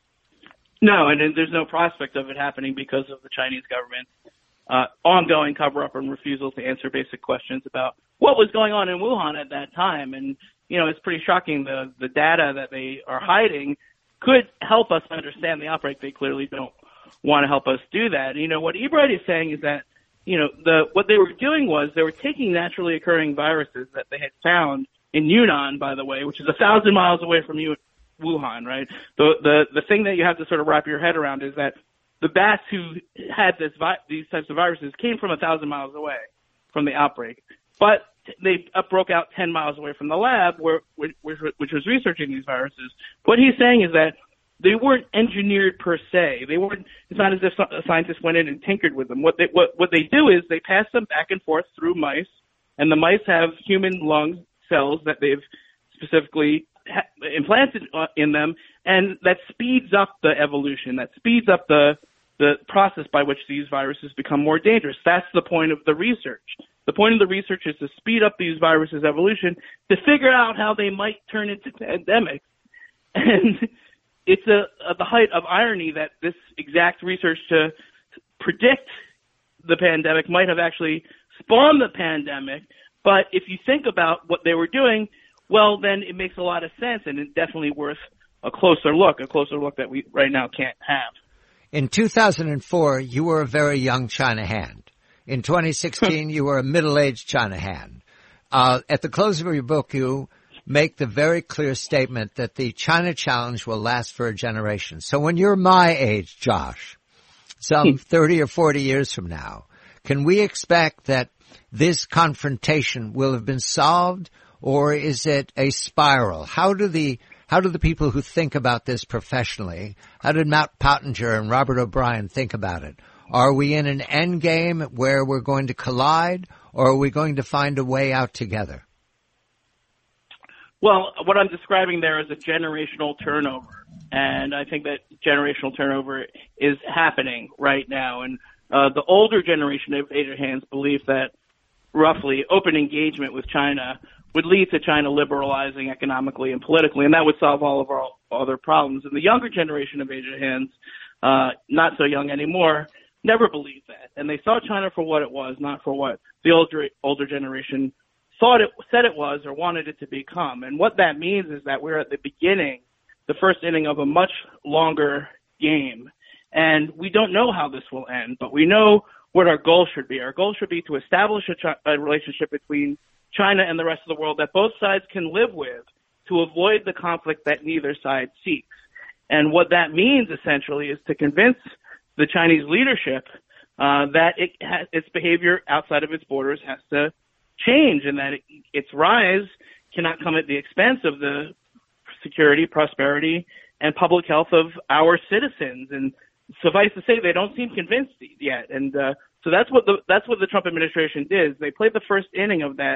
No, and there's no prospect of it happening because of the Chinese government's uh, ongoing cover-up and refusal to answer basic questions about what was going on in Wuhan at that time. And, you know, it's pretty shocking. The, the data that they are hiding could help us understand the outbreak. They clearly don't want to help us do that. You know, what Ebright is saying is that, you know, the what they were doing was they were taking naturally occurring viruses that they had found in Yunnan, by the way, which is a thousand miles away from Wuhan, right? The the the thing that you have to sort of wrap your head around is that the bats who had this vi- these types of viruses came from a thousand miles away from the outbreak, but they broke out ten miles away from the lab where which, which was researching these viruses. What he's saying is that they weren't engineered per se. They weren't. It's not as if a scientist went in and tinkered with them. What they what what they do is they pass them back and forth through mice, and the mice have human lung cells that they've specifically ha- implanted in them, and that speeds up the evolution. That speeds up the the process by which these viruses become more dangerous. That's the point of the research. The point of the research is to speed up these viruses' evolution to figure out how they might turn into pandemics. And it's a, a, the height of irony that this exact research to predict the pandemic might have actually spawned the pandemic. But if you think about what they were doing, well, then it makes a lot of sense, and it's definitely worth a closer look, a closer look that we right now can't have. In two thousand four, you were a very young China hand. In twenty sixteen, you were a middle-aged China hand. Uh, at the close of your book, you make the very clear statement that the China challenge will last for a generation. So when you're my age, Josh, some thirty or forty years from now, can we expect that this confrontation will have been solved, or is it a spiral? How do the how do the people who think about this professionally, how did Matt Pottinger and Robert O'Brien think about it? Are we in an end game where we're going to collide, or are we going to find a way out together? Well, what I'm describing there is a generational turnover, and I think that generational turnover is happening right now. And uh, the older generation of Asian hands believe that roughly open engagement with China would lead to China liberalizing economically and politically, and that would solve all of our other problems. And the younger generation of Asian hands, uh, not so young anymore, never believed that, and they saw China for what it was, not for what the older older generation thought it said it was or wanted it to become. And what that means is that we're at the beginning, the first inning of a much longer game. And we don't know how this will end, but we know what our goal should be. Our goal should be to establish a, chi- a relationship between China and the rest of the world that both sides can live with to avoid the conflict that neither side seeks. And what that means essentially is to convince the Chinese leadership uh, that it has, its behavior outside of its borders has to change, and that it, its rise cannot come at the expense of the security, prosperity, and public health of our citizens. And suffice to say, they don't seem convinced yet. And uh, so that's what the that's what the Trump administration did. They played the first inning of that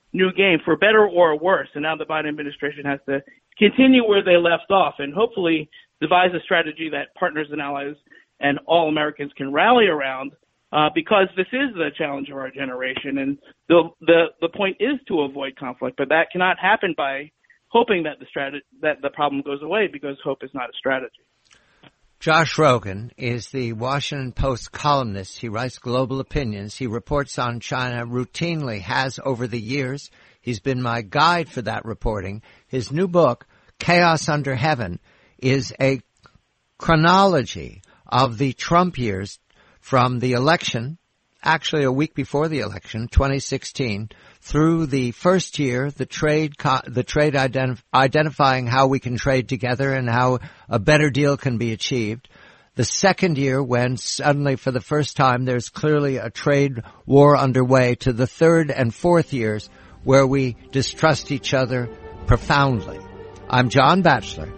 new game for better or worse. And now the Biden administration has to continue where they left off and hopefully devise a strategy that partners and allies and all Americans can rally around, uh, because this is the challenge of our generation. And the, the, the point is to avoid conflict, but that cannot happen by hoping that the strat- that the problem goes away, because hope is not a strategy. Josh Rogin is the Washington Post columnist. He writes global opinions. He reports on China routinely, has over the years. He's been my guide for that reporting. His new book, Chaos Under Heaven, is a chronology of the Trump years from the election, actually a week before the election, twenty sixteen, through the first year, the trade, the trade identif- identifying how we can trade together and how a better deal can be achieved. The second year, when suddenly for the first time there's clearly a trade war underway, to the third and fourth years where we distrust each other profoundly. I'm John Batchelor.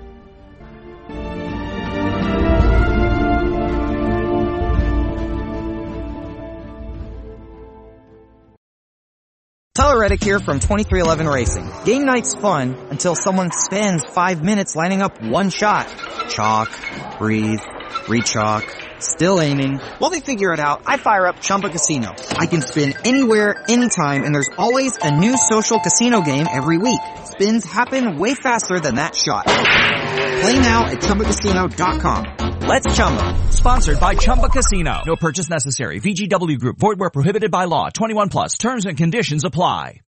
Tyler Reddick here from twenty-three eleven Racing. Game night's fun until someone spends five minutes lining up one shot. Chalk, breathe, re-chalk, still aiming. While they figure it out, I fire up Chumba Casino. I can spin anywhere, anytime, and there's always a new social casino game every week. Spins happen way faster than that shot. Play now at Chumba Casino dot com. Let's Chumba. Sponsored by Chumba Casino. No purchase necessary. V G W Group. Void where prohibited by law. twenty-one plus. Terms and conditions apply.